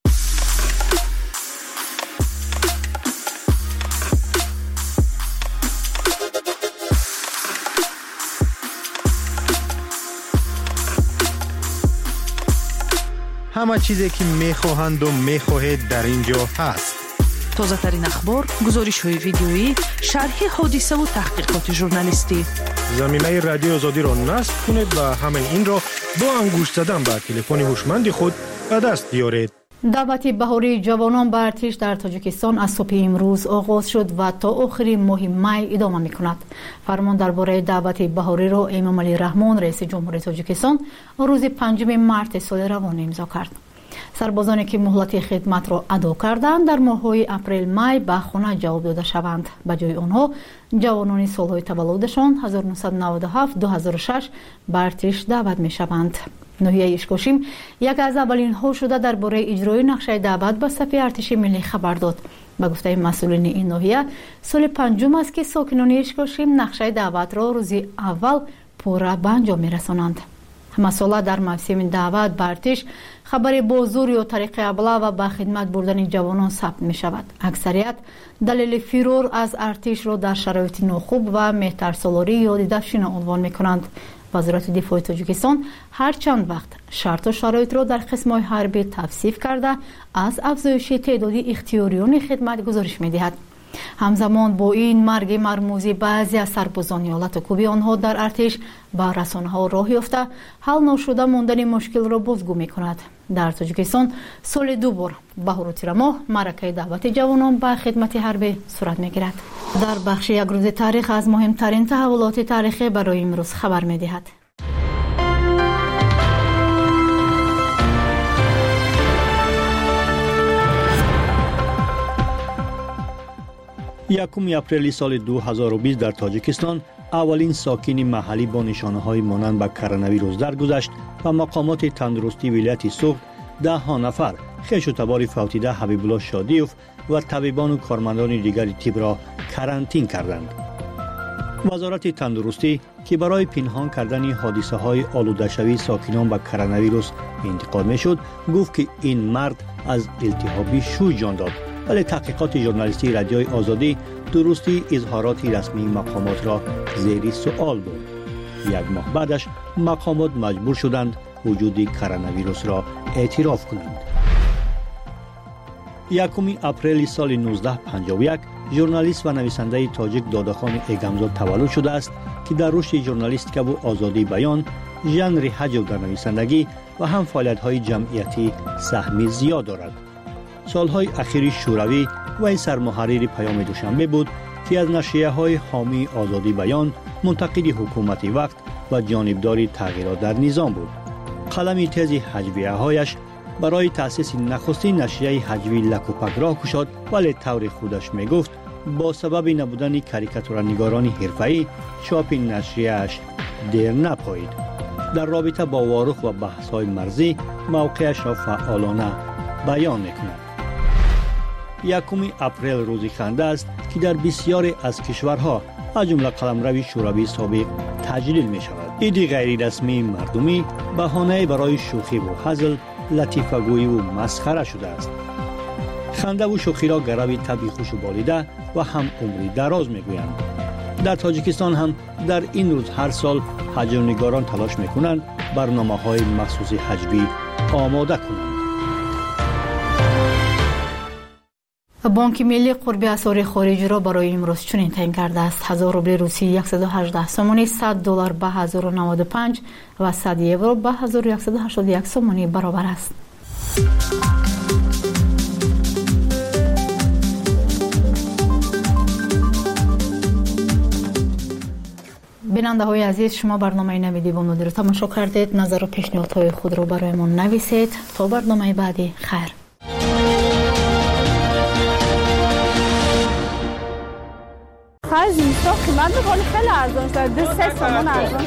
همه چیزی که میخواهند و میخواهید در اینجا هست. تازه ترین اخبار، گزارش های ویدیویی، شرح حادثه و تحقیقات ژورنالیستی. زمینه رادیو آزادی را نصب کنید و همه این را با انگشت زدن به تلفن هوشمند خود به دست بیارید. دعوت بهاری جوانان به ارتش در تاجیکستان از صبح امروز آغاز شد و تا آخر ماه می ادامه می‌کند. فرمان درباره دعوت بهاری را امام علی رحمان رئیس جمهوری تاجیکستان روز پنجم مارس سال روان امضا کرد. سربازانی که مهلت خدمت را ادا کردند در ماه‌های اپریل مای به خانه جواب داده شوند. به جای آنها جوانان سالهای تولدشان هزار و نهصد و نود و هفت دو هزار و شش به ارتش دعوت می شوند. ناحیه اشکاشیم یک از اولین ها شده درباره اجرای نقشه دعوت به صف ارتش ملی خبر داد. به گفته مسئولین این ناحیه سال پنجم است که ساکنان اشکاشیم نقشه دعوت را روز اول پورا به انجام می رسانند. مسئله در موسم دعوت به ارتش خبر با زور یا طریق ابلاغ و به خدمت بردن جوانان ثبت می شود. اکثریت دلیل فرار از ارتش را در شرایط ناخوب و مهترسالاری یا دیدشین عنوان می کنند. وزارت دفاع تاجیکستان هر چند وقت شرط و شرایط را در قسم‌های حربی توصیف کرده از افزایش تعداد اختیاریان خدمت گزارش می دهد. همزمان با این مرگ مرموزی بعضی از سربازان ایالت کوبی آنها در ارتش با رسانه‌ها راه یافته حل نشده ماندن مشکل را بازگو می کند. در تاجیکستان سال دو بار بهار و تیر ماه معرکه دعوت جوانان به خدمت حربی صورت می گیرد. در بخش یک روز تاریخ از مهمترین تحولات تاریخی برای امروز خبر می دهد. یکم اپریل سال دو هزار و بیست در تاجیکستان اولین ساکن محلی با نشانه‌های مانند به کرونا ویروس درگذشت و مقامات تندرستی ولایت سوخت ده ها نفر خویش و تبار فوتیده حبیب الله شادیوف و طبیبان و کارمندان دیگر طب را کرانتین کردند. وزارت تندرستی که برای پنهان کردن حادثه های آلوده شوی ساکنان به کرونا ویروس انتقاد میشد گفت که این مرد از التهابی شوی جان داد، ولی تحقیقات ژورنالیستی رادیوی آزادی درستی اظهارات رسمی مقامات را زیر سوال برد. یک ماه بعدش مقامات مجبور شدند وجود کرونا ویروس را اعتراف کنند. یکم اپریل سال نوزده پنجاه و یک ژورنالیست و نویسنده تاجیک داداخان ایگمزاد تولد شده است که در رشد ژورنالیستیک و آزادی بیان، ژانر حجو در نویسندگی و هم فعالیت‌های جمعیتی سهمی زیاد دارد. سالهای اخیر شوروی و سرمحرر پیام دوشنبه بود که از نشریه‌های حامی آزادی بیان، منتقد حکومت وقت و جانبدار تغییرات در نظام بود. قلم تیز حجویه‌هایش برای تأسیس نخستین نشریه حجوی لکوپک راه گشاد، ولی طور خودش میگفت با سبب نبودن کاریکاتورنگاران حرفه‌ای چاپ نشریه‌اش دیر نپایید. در رابطه با وارخ و بحث‌های مرزی موقعش را فعالانه بیان می‌کند. یکم اپریل روزی خنده است که در بسیاری از کشورها از جمله قلمرو شوروی سابق تجلیل می شود. ایدی غیر رسمی مردمی بهانه برای شوخی و هزل، لطیفه گویی و مسخره شده است. خنده و شوخی را گروی طبعی خوش و بالیده و هم عمری دراز می گویند. در تاجیکستان هم در این روز هر سال حجونگاران تلاش می کنند برنامه های مخصوص حجوی آماده کنند. بانک ملی قرب اسعار خارجی را برای امروز چنین تعیین کرده است: هزار روبل روسی صد و هجده سومانی، صد دلار به هزار و نود و پنج و صد یورو به هزار و صد و هشتاد و یک سومانی برابر است. بیننده های عزیز، شما برنامه نویدی با مدیر تماشا کردید. نظر و پیشنهادهای خود را برای ما نویسید. تا برنامه بعدی، خیر. از اینستا قیمت بکنی خیلی ارزان شد، دو سه سامان ارزان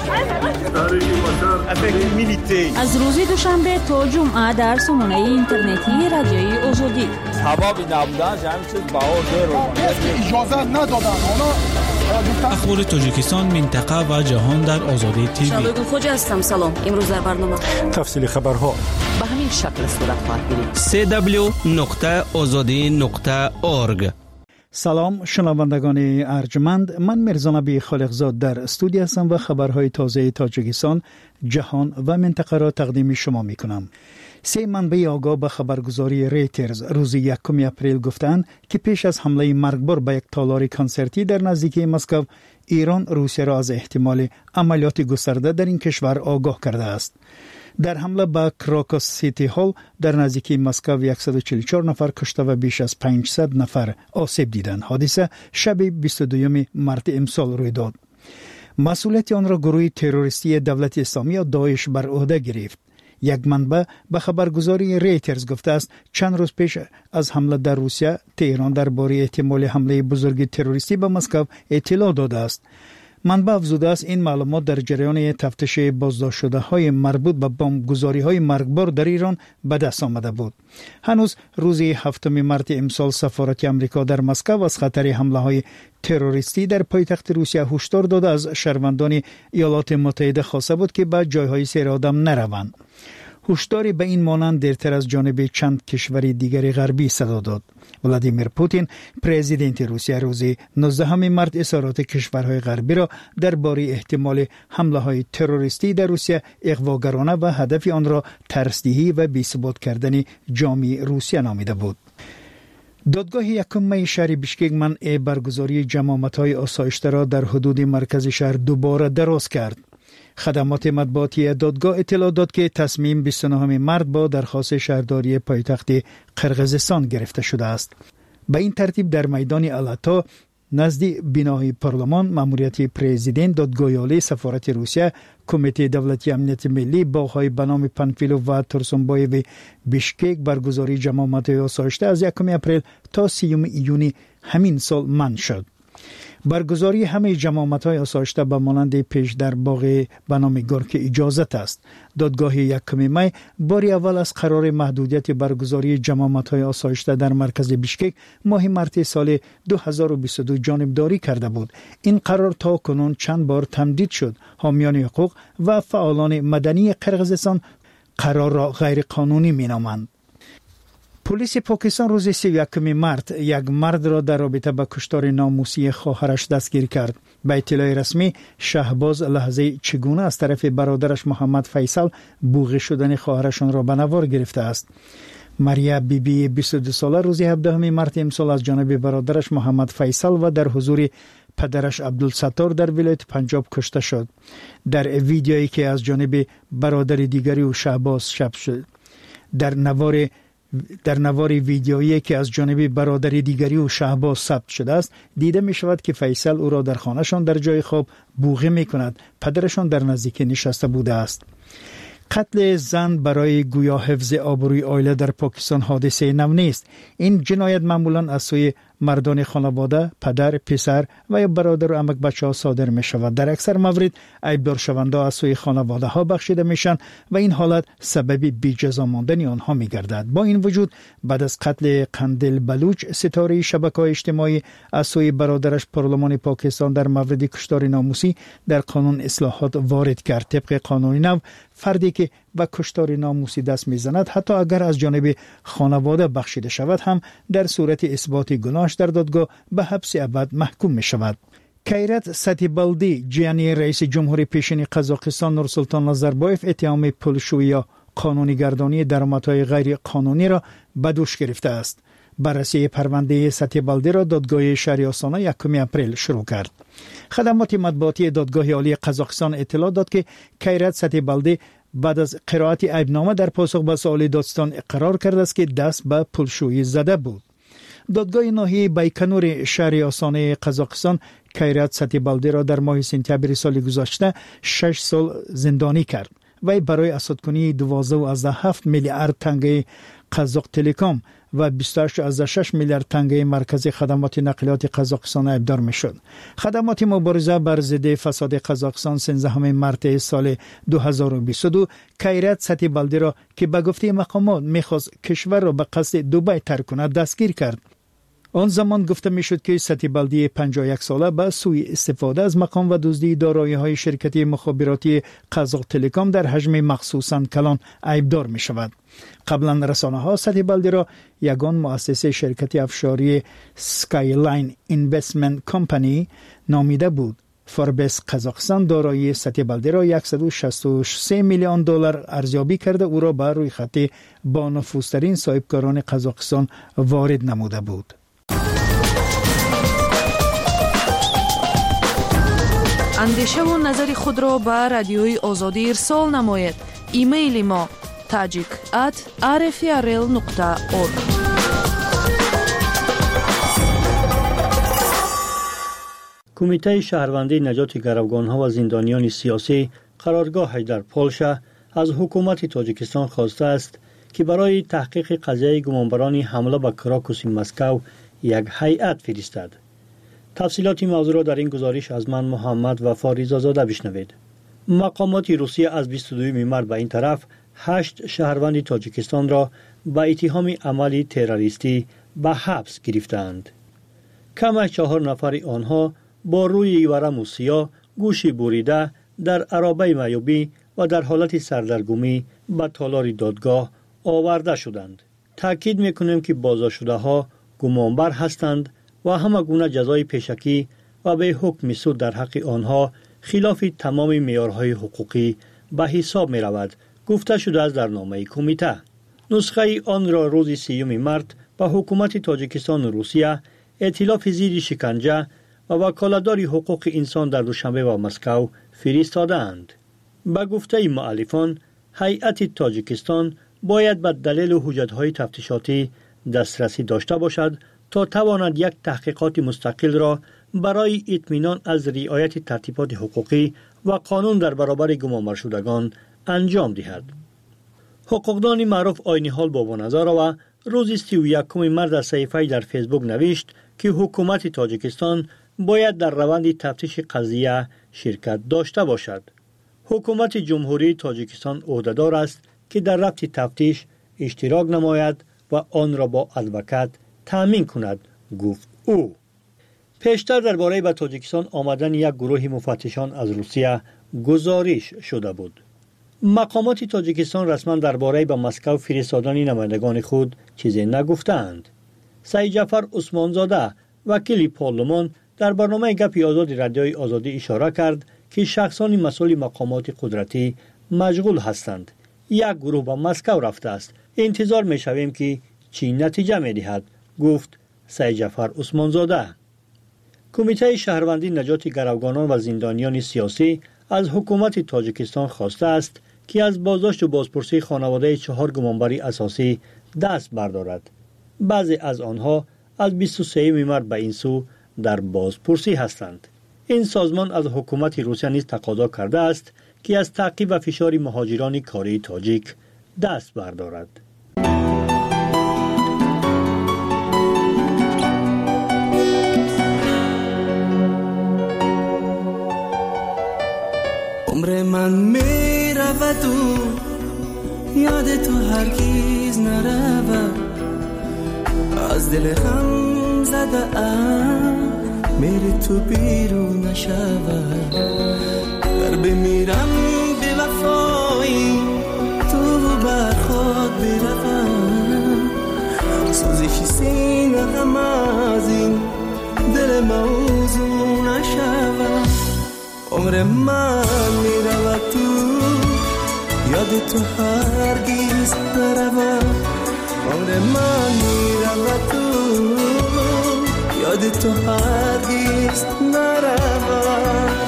شد. از روز دوشنبه تا جمعه در سامانه اینترنتی رادیوی آزادی سببی نبودن همین چیز بها زیرو اجازه ندادن. اخبار تاجیکستان، منطقه و جهان در آزادی تیوی. شبگون خوجا هستم. سلام. امروز در برنامه تفصیل خبرها به همین شکل صورت خواهد گرفت. سی دبلیو نقطه آزادی نقطه اورگ. سلام شنوندگان ارجمند، من میرزا نبی خالقزاد در استودیو هستم و خبرهای تازه تاجیکستان، جهان و منطقه را تقدیم شما می کنم. سه منبع آگاه به خبرگزاری ریترز روز یکم اپریل گفتند که پیش از حمله مرگبار به یک تالار کنسرتی در نزدیکی مسکو، ایران روسیه را از احتمال عملیات گسترده در این کشور آگاه کرده است. در حمله به کراکوس سیتی هال در نزدیکی مسکو صد و چهل و چهار نفر کشته و بیش از پانصد نفر آسیب دیدند. حادثه شب بیست و دوم مارس امسال روی داد. مسئولیت آن را گروه تروریستی دولت اسلامی یا داعش بر عهده گرفت. یک منبع به خبرگزاری ریترز گفته است چند روز پیش از حمله در روسیه تهران درباره احتمال حمله بزرگ تروریستی به مسکو اطلاع داده است. منبع افزوده است این معلومات در جریان تفتیش بازداشت شده های مربوط به بمبگذاری های مرگبار در ایران به دست آمده بود. هنوز روز هفتم مارس امسال سفارت آمریکا در مسکو از خطر حمله های تروریستی در پایتخت روسیه هشدار داده از شهروندان ایالات متحده خواسته بود که به جایهای سیر آدم نروند. هشداری به این مانند دیرتر از جانب چند کشور دیگر غربی صدا داد. ولادیمیر پوتین پرزیدنت روسیه روز نوزدهم مارس اظهارات کشورهای غربی را درباره احتمال حمله های تروریستی در روسیه اغواگرانه و هدف آن را ترسدهی و بی‌ثبات کردن جامعه روسیه نامیده بود. دادگاه یکم می شهر بیشکک منع برگزاری جماعت‌های آسایشته را در حدود مرکز شهر دوباره دراز کرد. خدمات مطبوعاتی دادگاه اطلاع داد که تصمیم بیست و نهم مارس با درخواست شهرداری پایتخت قرقیزستان گرفته شده است. به این ترتیب در میدان الاتا نزد بنای پارلمان مأموریت پرزیدنت دادگاه عالی سفارت روسیه کمیته دولتی امنیت ملی باغ‌های به نام پنفیلو و تورسنبای بیشکک برگزاری جماعت‌های آسایشته از یکم اپریل تا سیوم ایونی همین سال منع شد. برگزاری همه جماعت‌های آسایشته به مانند پیش در باغ به نام گورکی اجازت است. دادگاه یکم می باری اول از قرار محدودیت برگزاری جماعت‌های آسایشته در مرکز بیشکک ماه مارس سال دو هزار و بیست و دو جانبداری کرده بود. این قرار تا کنون چند بار تمدید شد. حامیان حقوق و فعالان مدنی قرقیزستان قرار را غیر قانونی مینامند. پلیس پاکستان روز سی و یکم مارس یک مرد را در رابطه با کشتار ناموسی خواهرش دستگیر کرد. به اطلاع رسمی شهباز لحظه چگونه از طرف برادرش محمد فیصل بوغی شدن خواهرشان را به نوار گرفته است. مریا بی بی بیست و دو ساله روز هفدهم مارس امسال از جانب برادرش محمد فیصل و در حضور پدرش عبدالستار در ولایت پنجاب کشته شد. در ویدیویی که از جانب برادر دیگری و شهباز ثبت شد در نوار در نوار ویدیویی که از جانب برادر دیگری و شهباز ثبت شده است دیده می شود که فیصل او را در خانهشان در جای خواب بوغی می کند. پدرشان در نزدیکی نشسته بوده است. قتل زن برای گویا حفظ آبروی عائله در پاکستان حادثه نو نیست. این جنایت معمولا از سوی مردان خانواده، پدر، پسر و یا برادر و عمک بچه‌ها صادر می شود. در اکثر موارد عیبدار شونده از سوی خانواده ها بخشیده میشن و این حالت سبب بی‌جزا ماندن آنها می گردد. با این وجود بعد از قتل قندیل بلوچ ستاره شبکه‌های اجتماعی از سوی برادرش پارلمان پاکستان در مورد کشتار ناموسی در قانون اصلاحات وارد کرد. طبق قانون نو فردی که به کشتار ناموسی دست میزند حتی اگر از جانب خانواده بخشیده شود هم در صورت اثبات گناهش در دادگاه به حبس ابد محکوم می شود. کیرت ستیبالدی جیانی رئیس جمهوری پیشین قزاقستان نورسلطان نظربایف اتهام پولشویی یا قانونی گردانی درآمدهای غیر قانونی را به دوش گرفته است. بررسی پرونده ستیبالدی را دادگاه شهر آستانه یکم اپریل شروع کرد. خدمات مطبوعاتی دادگاه عالی قزاقستان اطلاع داد که کیرت ستیبالدی بعد از قرائت عیبنامه در پاسخ به سوال دادستان اقرار کرده است که دست به پولشویی زده بود. دادگاه ناحیه بیکنور شهر آستانه قزاقستان کیرت ستیبالدی را در ماه سپتامبر سال گذشته شش سال زندانی کرد. وی برای اسدکنی دوازده و هفت میلیارد تنگه قزاق تلکام و بیست و هشت و شش میلیارد تنگه مرکز خدمات نقلیات قزاقستان عیبدار میشد. خدمات مبارزه بر ضد فساد قزاقستان سیزدهم مارس سال دو هزار و بیست و دو کیرت ستیبالدی را که به گفته مقامات میخواست کشور را به قصد دبی ترک کند دستگیر کرد. آن زمان گفته میشد که ستیبالدی پنجاه و یک ساله به سوی استفاده از مقام و دزدی دارایی‌های شرکت مخابراتی قزاق تلکام در حجم مخصوصاً کلان عیبدار می شود. قبلا رسانه‌ها ستیبالدی را یگان مؤسسه شرکت افشاری سکایلاین اینوستمنت کمپانی نامیده بود. فوربس قزاقستان دارایی ستیبالدی را صد و شصت و سه میلیون دلار ارزیابی کرده او را بر روی خط با نفوذترین صاحبکاران قزاقستان وارد نموده بود. اندیشه و نظر خود را به رادیوی آزادی ارسال نماید. ایمیل ما tajik at r f r l nokta org. کمیته شهروندی نجات گروگان‌ها و زندانیان سیاسی قرارگاهش در پولشا از حکومت تاجیکستان خواسته است که برای تحقیق قضیه گمانبران حمله به کراکوس مسکو یک هیئت فرستد. تفصیلات موضوع را در این گزارش از من محمد وفا رضازاده بشنوید. مقامات روسیه از بیست و دوم مارس به این طرف هشت شهروند تاجیکستان را با اتهام عملی تروریستی به حبس گرفتند. کم از چهار نفر آنها با روی ورم سیاه، گوشی بریده، در عربه معیوبی و در حالت سردرگمی به تالار دادگاه آورده شدند. تاکید میکنیم که بازداشت‌شده ها گمانبر هستند و همه گونه جزای پیشکی و به حکم سود در حق آنها خلاف تمام معیارهای حقوقی به حساب می رود، گفته شده است در نامه کمیته. نسخه آن را روز سیوم مارس به حکومت تاجیکستان و روسیه، ائتلاف ضد شکنجه و وکالتدار حقوق انسان در دوشنبه و مسکو فرستادند. به گفته مؤلفان، هیئت تاجیکستان باید به دلیل و حجت‌های تفتیشاتی دسترسی داشته باشد تا تواند یک تحقیقات مستقل را برای اطمینان از رعایت ترتیبات حقوقی و قانون در برابر گمانبر شدگان انجام دهد. حقوقدان معروف آینی‌حال بابانظرova روز سی و یکم مارس در صفحه‌ای در فیسبوک نوشت که حکومت تاجیکستان باید در روند تفتیش قضیه شرکت داشته باشد. حکومت جمهوری تاجیکستان عهده‌دار است که در ربط تفتیش اشتراک نماید و آن را با ادوکات تامین کند، گفت او. پیشتر درباره به تاجیکستان آمدن یک گروه مفتشان از روسیه گزارش شده بود. مقامات تاجیکستان رسما درباره به مسکو فرستادن نمایندگان خود چیزی نگفتند. سید جعفر عثمانزاده وکیل پارلمان در برنامه گپ آزاد رادیوی آزادی اشاره کرد که شخصان مسئول مقامات قدرتی مشغول هستند. یک گروه به مسکو رفته است. انتظار می شویم که چی نتیجه می دهد، گفت سید جعفر عثمانزاده. کمیته شهروندی نجات گروگانان و زندانیان سیاسی از حکومت تاجیکستان خواسته است که از بازداشت و بازپرسی خانواده چهار گمانبر اساسی دست بردارد. بعضی از آنها از بیست و سوم مارس به این سو در بازپرسی هستند. این سازمان از حکومت روسیه نیز تقاضا کرده است که از تعقیب و فشار مهاجران کاری تاجیک دست بردارد. عمر من می رود و یاد تو هرگیز نرود، از دل غم زده ام میری تو بیرون نشود. در بمیرم به وفایی تو بر خود بروم، سوزش سینه غم از این دل موضوع نشود. عمر من میرود تو یاد تو هرگیز نرود، عمر من میرود تو یاد تو هرگیز نرود.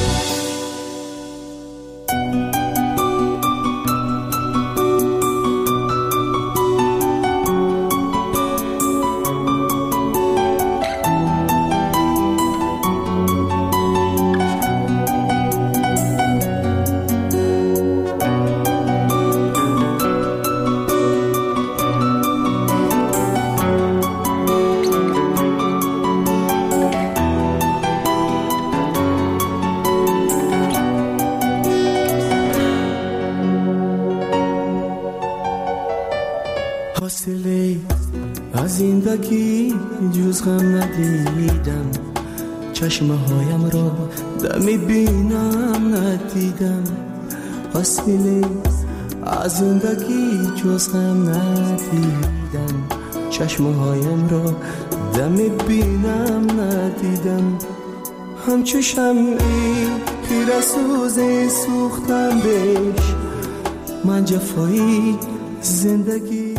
حاصله از زندگی جز غم ندیدم، چشمه هایم را دمی بینم ندیدم. حاصله از زندگی جز غم ندیدم، چشمه هایم را دمی بینم ندیدم. همچو شمعی خیره سوزی سوختم بهش، من جفایی زندگی.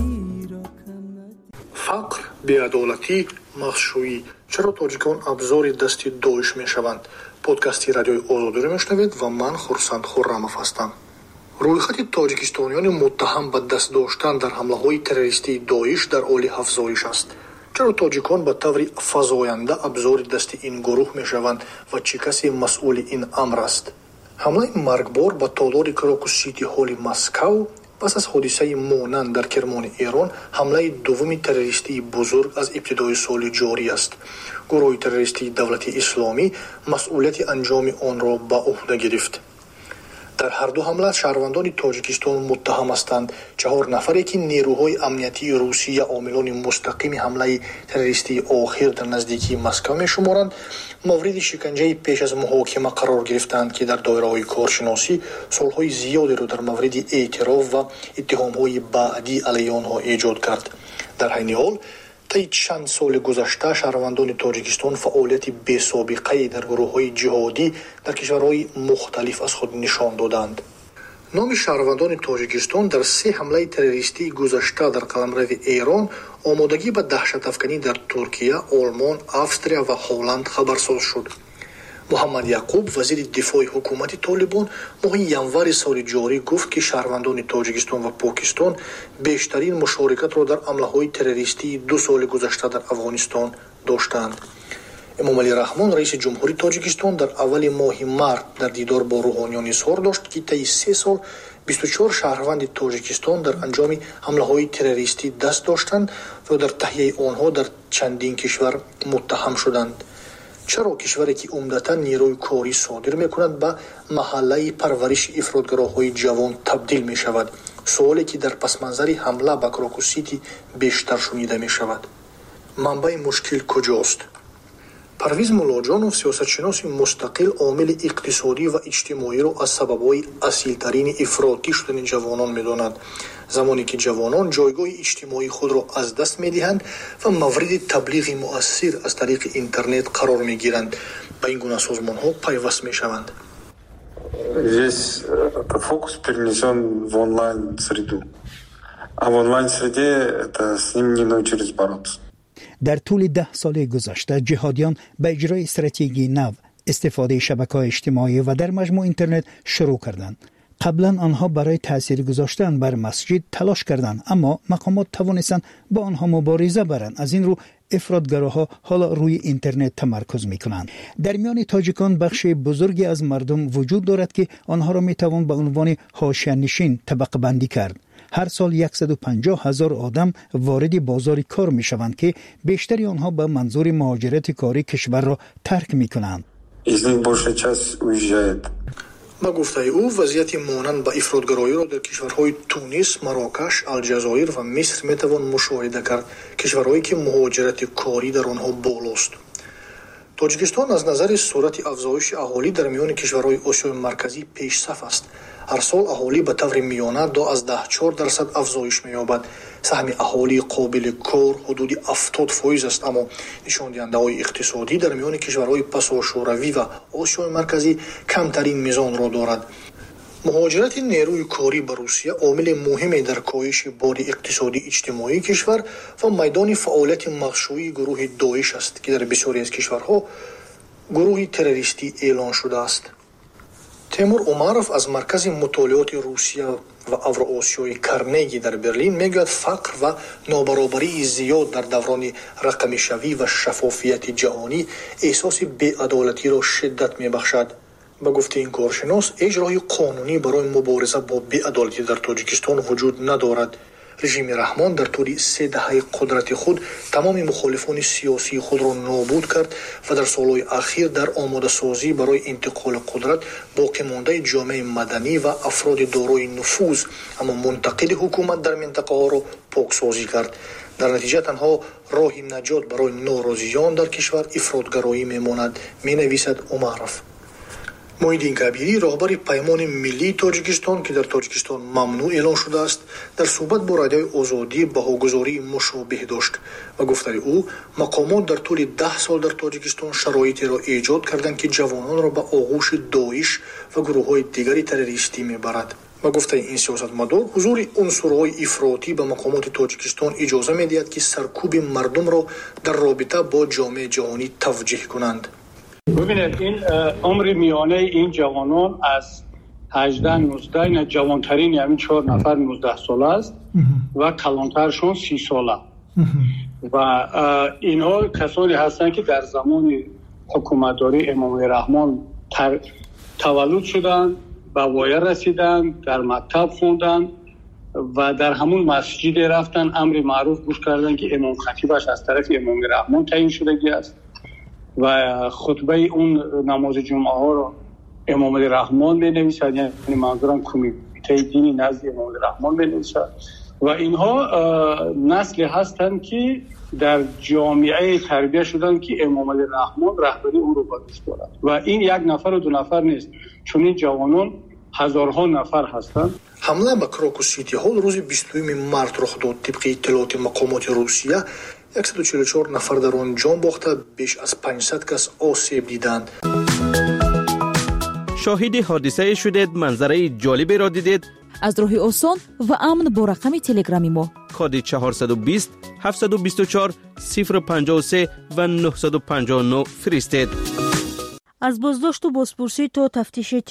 فقر، بی‌عدالتی، مخشویی. چرا تاجیکان ابزار دستی داعش میشوند؟ پادکستی رادیوی آزادی را میشنوید و من خورسند خرمов هستم. رویخط تاجیکستانیان متهم به دست داشتن در حمله های تروریستی داعش در حال افزایش است. چرا تاجیکان به طور فزاینده ابزار دستی این گروه میشوند و چه کسی مسئول این امر است؟ ҳамлаи маргбор ба толори крокус сити ҳоли Москав пас аз ҳодисаи монанд дар Кермони Эрон ҳамлаи дуввуми террористии бузург аз ибтидои соли ҷорӣ аст. гурӯҳи террористии давлати исломӣ масъулияти анҷоми онро ба уҳда гирифт. дар ҳарду ҳамла шаҳрвандони Тоҷикистон муттаҳам ҳастанд. чаҳор нафаре ки нерӯҳои амниятии Русия омилони мустақими ҳамлаи террористии охир дар наздикии Москав мешуморанд, мавриди шиканҷаи пеш аз муҳокима қарор гирифтанд, ки дар доираҳои коршиносӣ солҳои зиёдеро дар мавриди эътироф ва иттиҳомҳои баъдӣ алайҳи онҳо эҷод кард. дар ҳайни ҳол таи чанд соли гузашта шаҳрвандони Тоҷикистон фаъолияти бесобиқае дар гурӯҳҳои ҷиҳодӣ дар кишварҳои мухталиф аз худ нишон доданд. номи шаҳрвандони Тоҷикистон дар се ҳамлаи террористии гузашта дар қаламрави Эрон, омодагӣ ба даҳшатафканӣ дар Туркия, Олмон, Австрия ва Ҳолланд хабарсоз шуд. муҳаммад Яқуб, вазири дифои ҳукумати Толибон, моҳи январи соли ҷорӣ гуфт, ки шаҳрвандони Тоҷикистон ва Покистон бештарин мушорикатро дар ҳамлаҳои террористии ду соли гузашта дар Афғонистон доштанд. эмомалӣ Раҳмон, раиси ҷумҳурии Тоҷикистон, дар аввали моҳи март дар дидор бо рӯҳониён изҳор дошт, ки таи се сол бисту чор шаҳрванди Тоҷикистон дар анҷоми ҳамлаҳои террористӣ даст доштанд ва дар таҳияи онҳо дар чандин кишвар муттаҳам шуданд. чаро кишваре ки умдатан нерӯи корӣ содир мекунад ба маҳаллаи парвариши ифротгароҳои ҷавон табдил мешавад? суоле ки дар пасманзари ҳамла ба крокус сити бештар шунида мешавад. манбаи мушкил куҷост? парвиз муллоҷонов, сиёсатшиноси мустақил, омили иқтисодӣ ва иҷтимоиро аз сабабҳои асилтарини ифротӣ шудани ҷавонон медонад. замоне ки ҷавонон ҷойгоҳи иҷтимоии худро аз даст медиҳанд ва мавриди таблиғи муассир аз тариқи интернет қарор мегиранд, ба ин гуна созмонҳо пайваст мешаванд. Весь фокус перенесен в онлайн-среду. А в онлайн-среде это с ним не научились бороться. در طول ده سال گذشته جهادیان به اجرای استراتژی نو استفاده شبکه‌های اجتماعی و در مجموع اینترنت شروع کردند. قبلا آنها برای تأثیر گذاشتن بر مسجد تلاش کردند، اما مقامات توانستند با آنها مبارزه برند. از این رو افراطگراها حالا روی اینترنت تمرکز می‌کنند. در میان تاجیکان بخش بزرگی از مردم وجود دارد که آنها را می‌توان به عنوان حاشیه‌نشین طبقه بندی کرد. هر سال صد و پنجاه هزار آدم وارد بازار کار می‌شوند که بیشتری آنها به منظور مهاجرت کاری کشور را ترک می‌کنند. با گفته او وضعیت مانند با افراطگرایی را در کشورهای تونس، مراکش، الجزایر و مصر میتوان مشاهده کرد، کشورهایی که مهاجرت کاری در آنها بالاست. تاجیکستان از نظر سرعت افزایش اهالی در میان کشورهای آسیای مرکزی پیش صف است. هر سال اهالی به طور میانه دو از ده چهار درصد افزایش می‌یابد. سهم اهالی قابل کار حدود هفتاد فیصد است، اما نشان دهنده‌های اقتصادی در میان کشورهای پساشوروی و آسیای مرکزی کمترین میزان را دارد. مهاجرت نیروی کاری به روسیه عامل مهمی در کاهش بار اقتصادی اجتماعی کشور و میدان فعالیت مخشویی گروه داعش است که در بسیاری از کشورها گروه تروریستی اعلان شده است. تیمور عمرов از مرکز مطالعات روسیه و اوراسیای کرنگی در برلین میگوید فقر و نابرابری زیاد در دوران رقمی شوی و شفافیت جهانی احساس بی‌عدالتی را شدت میبخشد. با گفته این کارشناس اجرای قانونی برای مبارزه با بی‌عدالتی در تاجیکستان وجود ندارد. رژیم رحمان در طول سه دهه قدرت خود تمام مخالفان سیاسی خود را نابود کرد و در سالهای اخیر در آماده سازی برای انتقال قدرت باقی مانده جامعه مدنی و افراد دارای نفوذ اما منتقد حکومت در منطقه ها را پاکسازی کرد. در نتیجه تنها راه نجات برای ناراضیان در کشور افراطگرایی میماند، می نویسد عمرов. موحیدین کبیری، راهبر پیمان ملی تاجیکستان که در تاجیکستان ممنوع اعلان شده است، در صحبت با رادیوی آزادی بهاگزاری مشابه داشت و گفته او مقامات در طول ده سال در تاجیکستان شرایطی را ایجاد کردند که جوانان را به آغوش داعش و گروه‌های دیگری تروریستی میبرد. و گفته این سیاستمدار حضور عنصرهای افراطی به مقامات تاجیکستان اجازه میدهد که سرکوب مردم را در رابطه با جامعه جهانی توجیه کنند. ببینید این عمر میانه این جوانان از هجده نوزده این جوانترین یعنی چهار نفر نوزده ساله است و کلانترشون سی ساله و اینها کسانی هستند که در زمان حکومتداری امام رحمان تر تولد شدن، به وایه رسیدن، در مکتب خوندن و در همون مسجد رفتن امر معروف گوش کردن که امام خطیبش از طرف امام رحمان تعیین شدگی است و خطبه اون نماز جمعه ها رو امام رحمان بنویسد، یعنی منظورم کمیته دینی نزد امام رحمان بنویسد و اینها نسلی هستند که در جامعه تربیت شدن که امام رحمان رهبری اون رو بر دوش دارد و این یک نفر و دو نفر نیست، چون این جوانان هزارها نفر هستند. حمله به کراکوس سیتی هال روز بیستوم مارت رخ داد. طبق اطلاعات مقامات روسیه صد و چهل و چهار نفر در آن جان باخته، بیش از پانصد کس آسیب دیدند. شاهد حادثه شدید، منظره جالبی را دیدید؟ از راه آسان و امن با رقم تلگرامی ما کد چهارصد و بیست هفتصد و بیست و چهار صفر پنجاه و سه و نهصد و پنجاه و نه فرستید. از بازداشت و بازپرسی تا تفتیش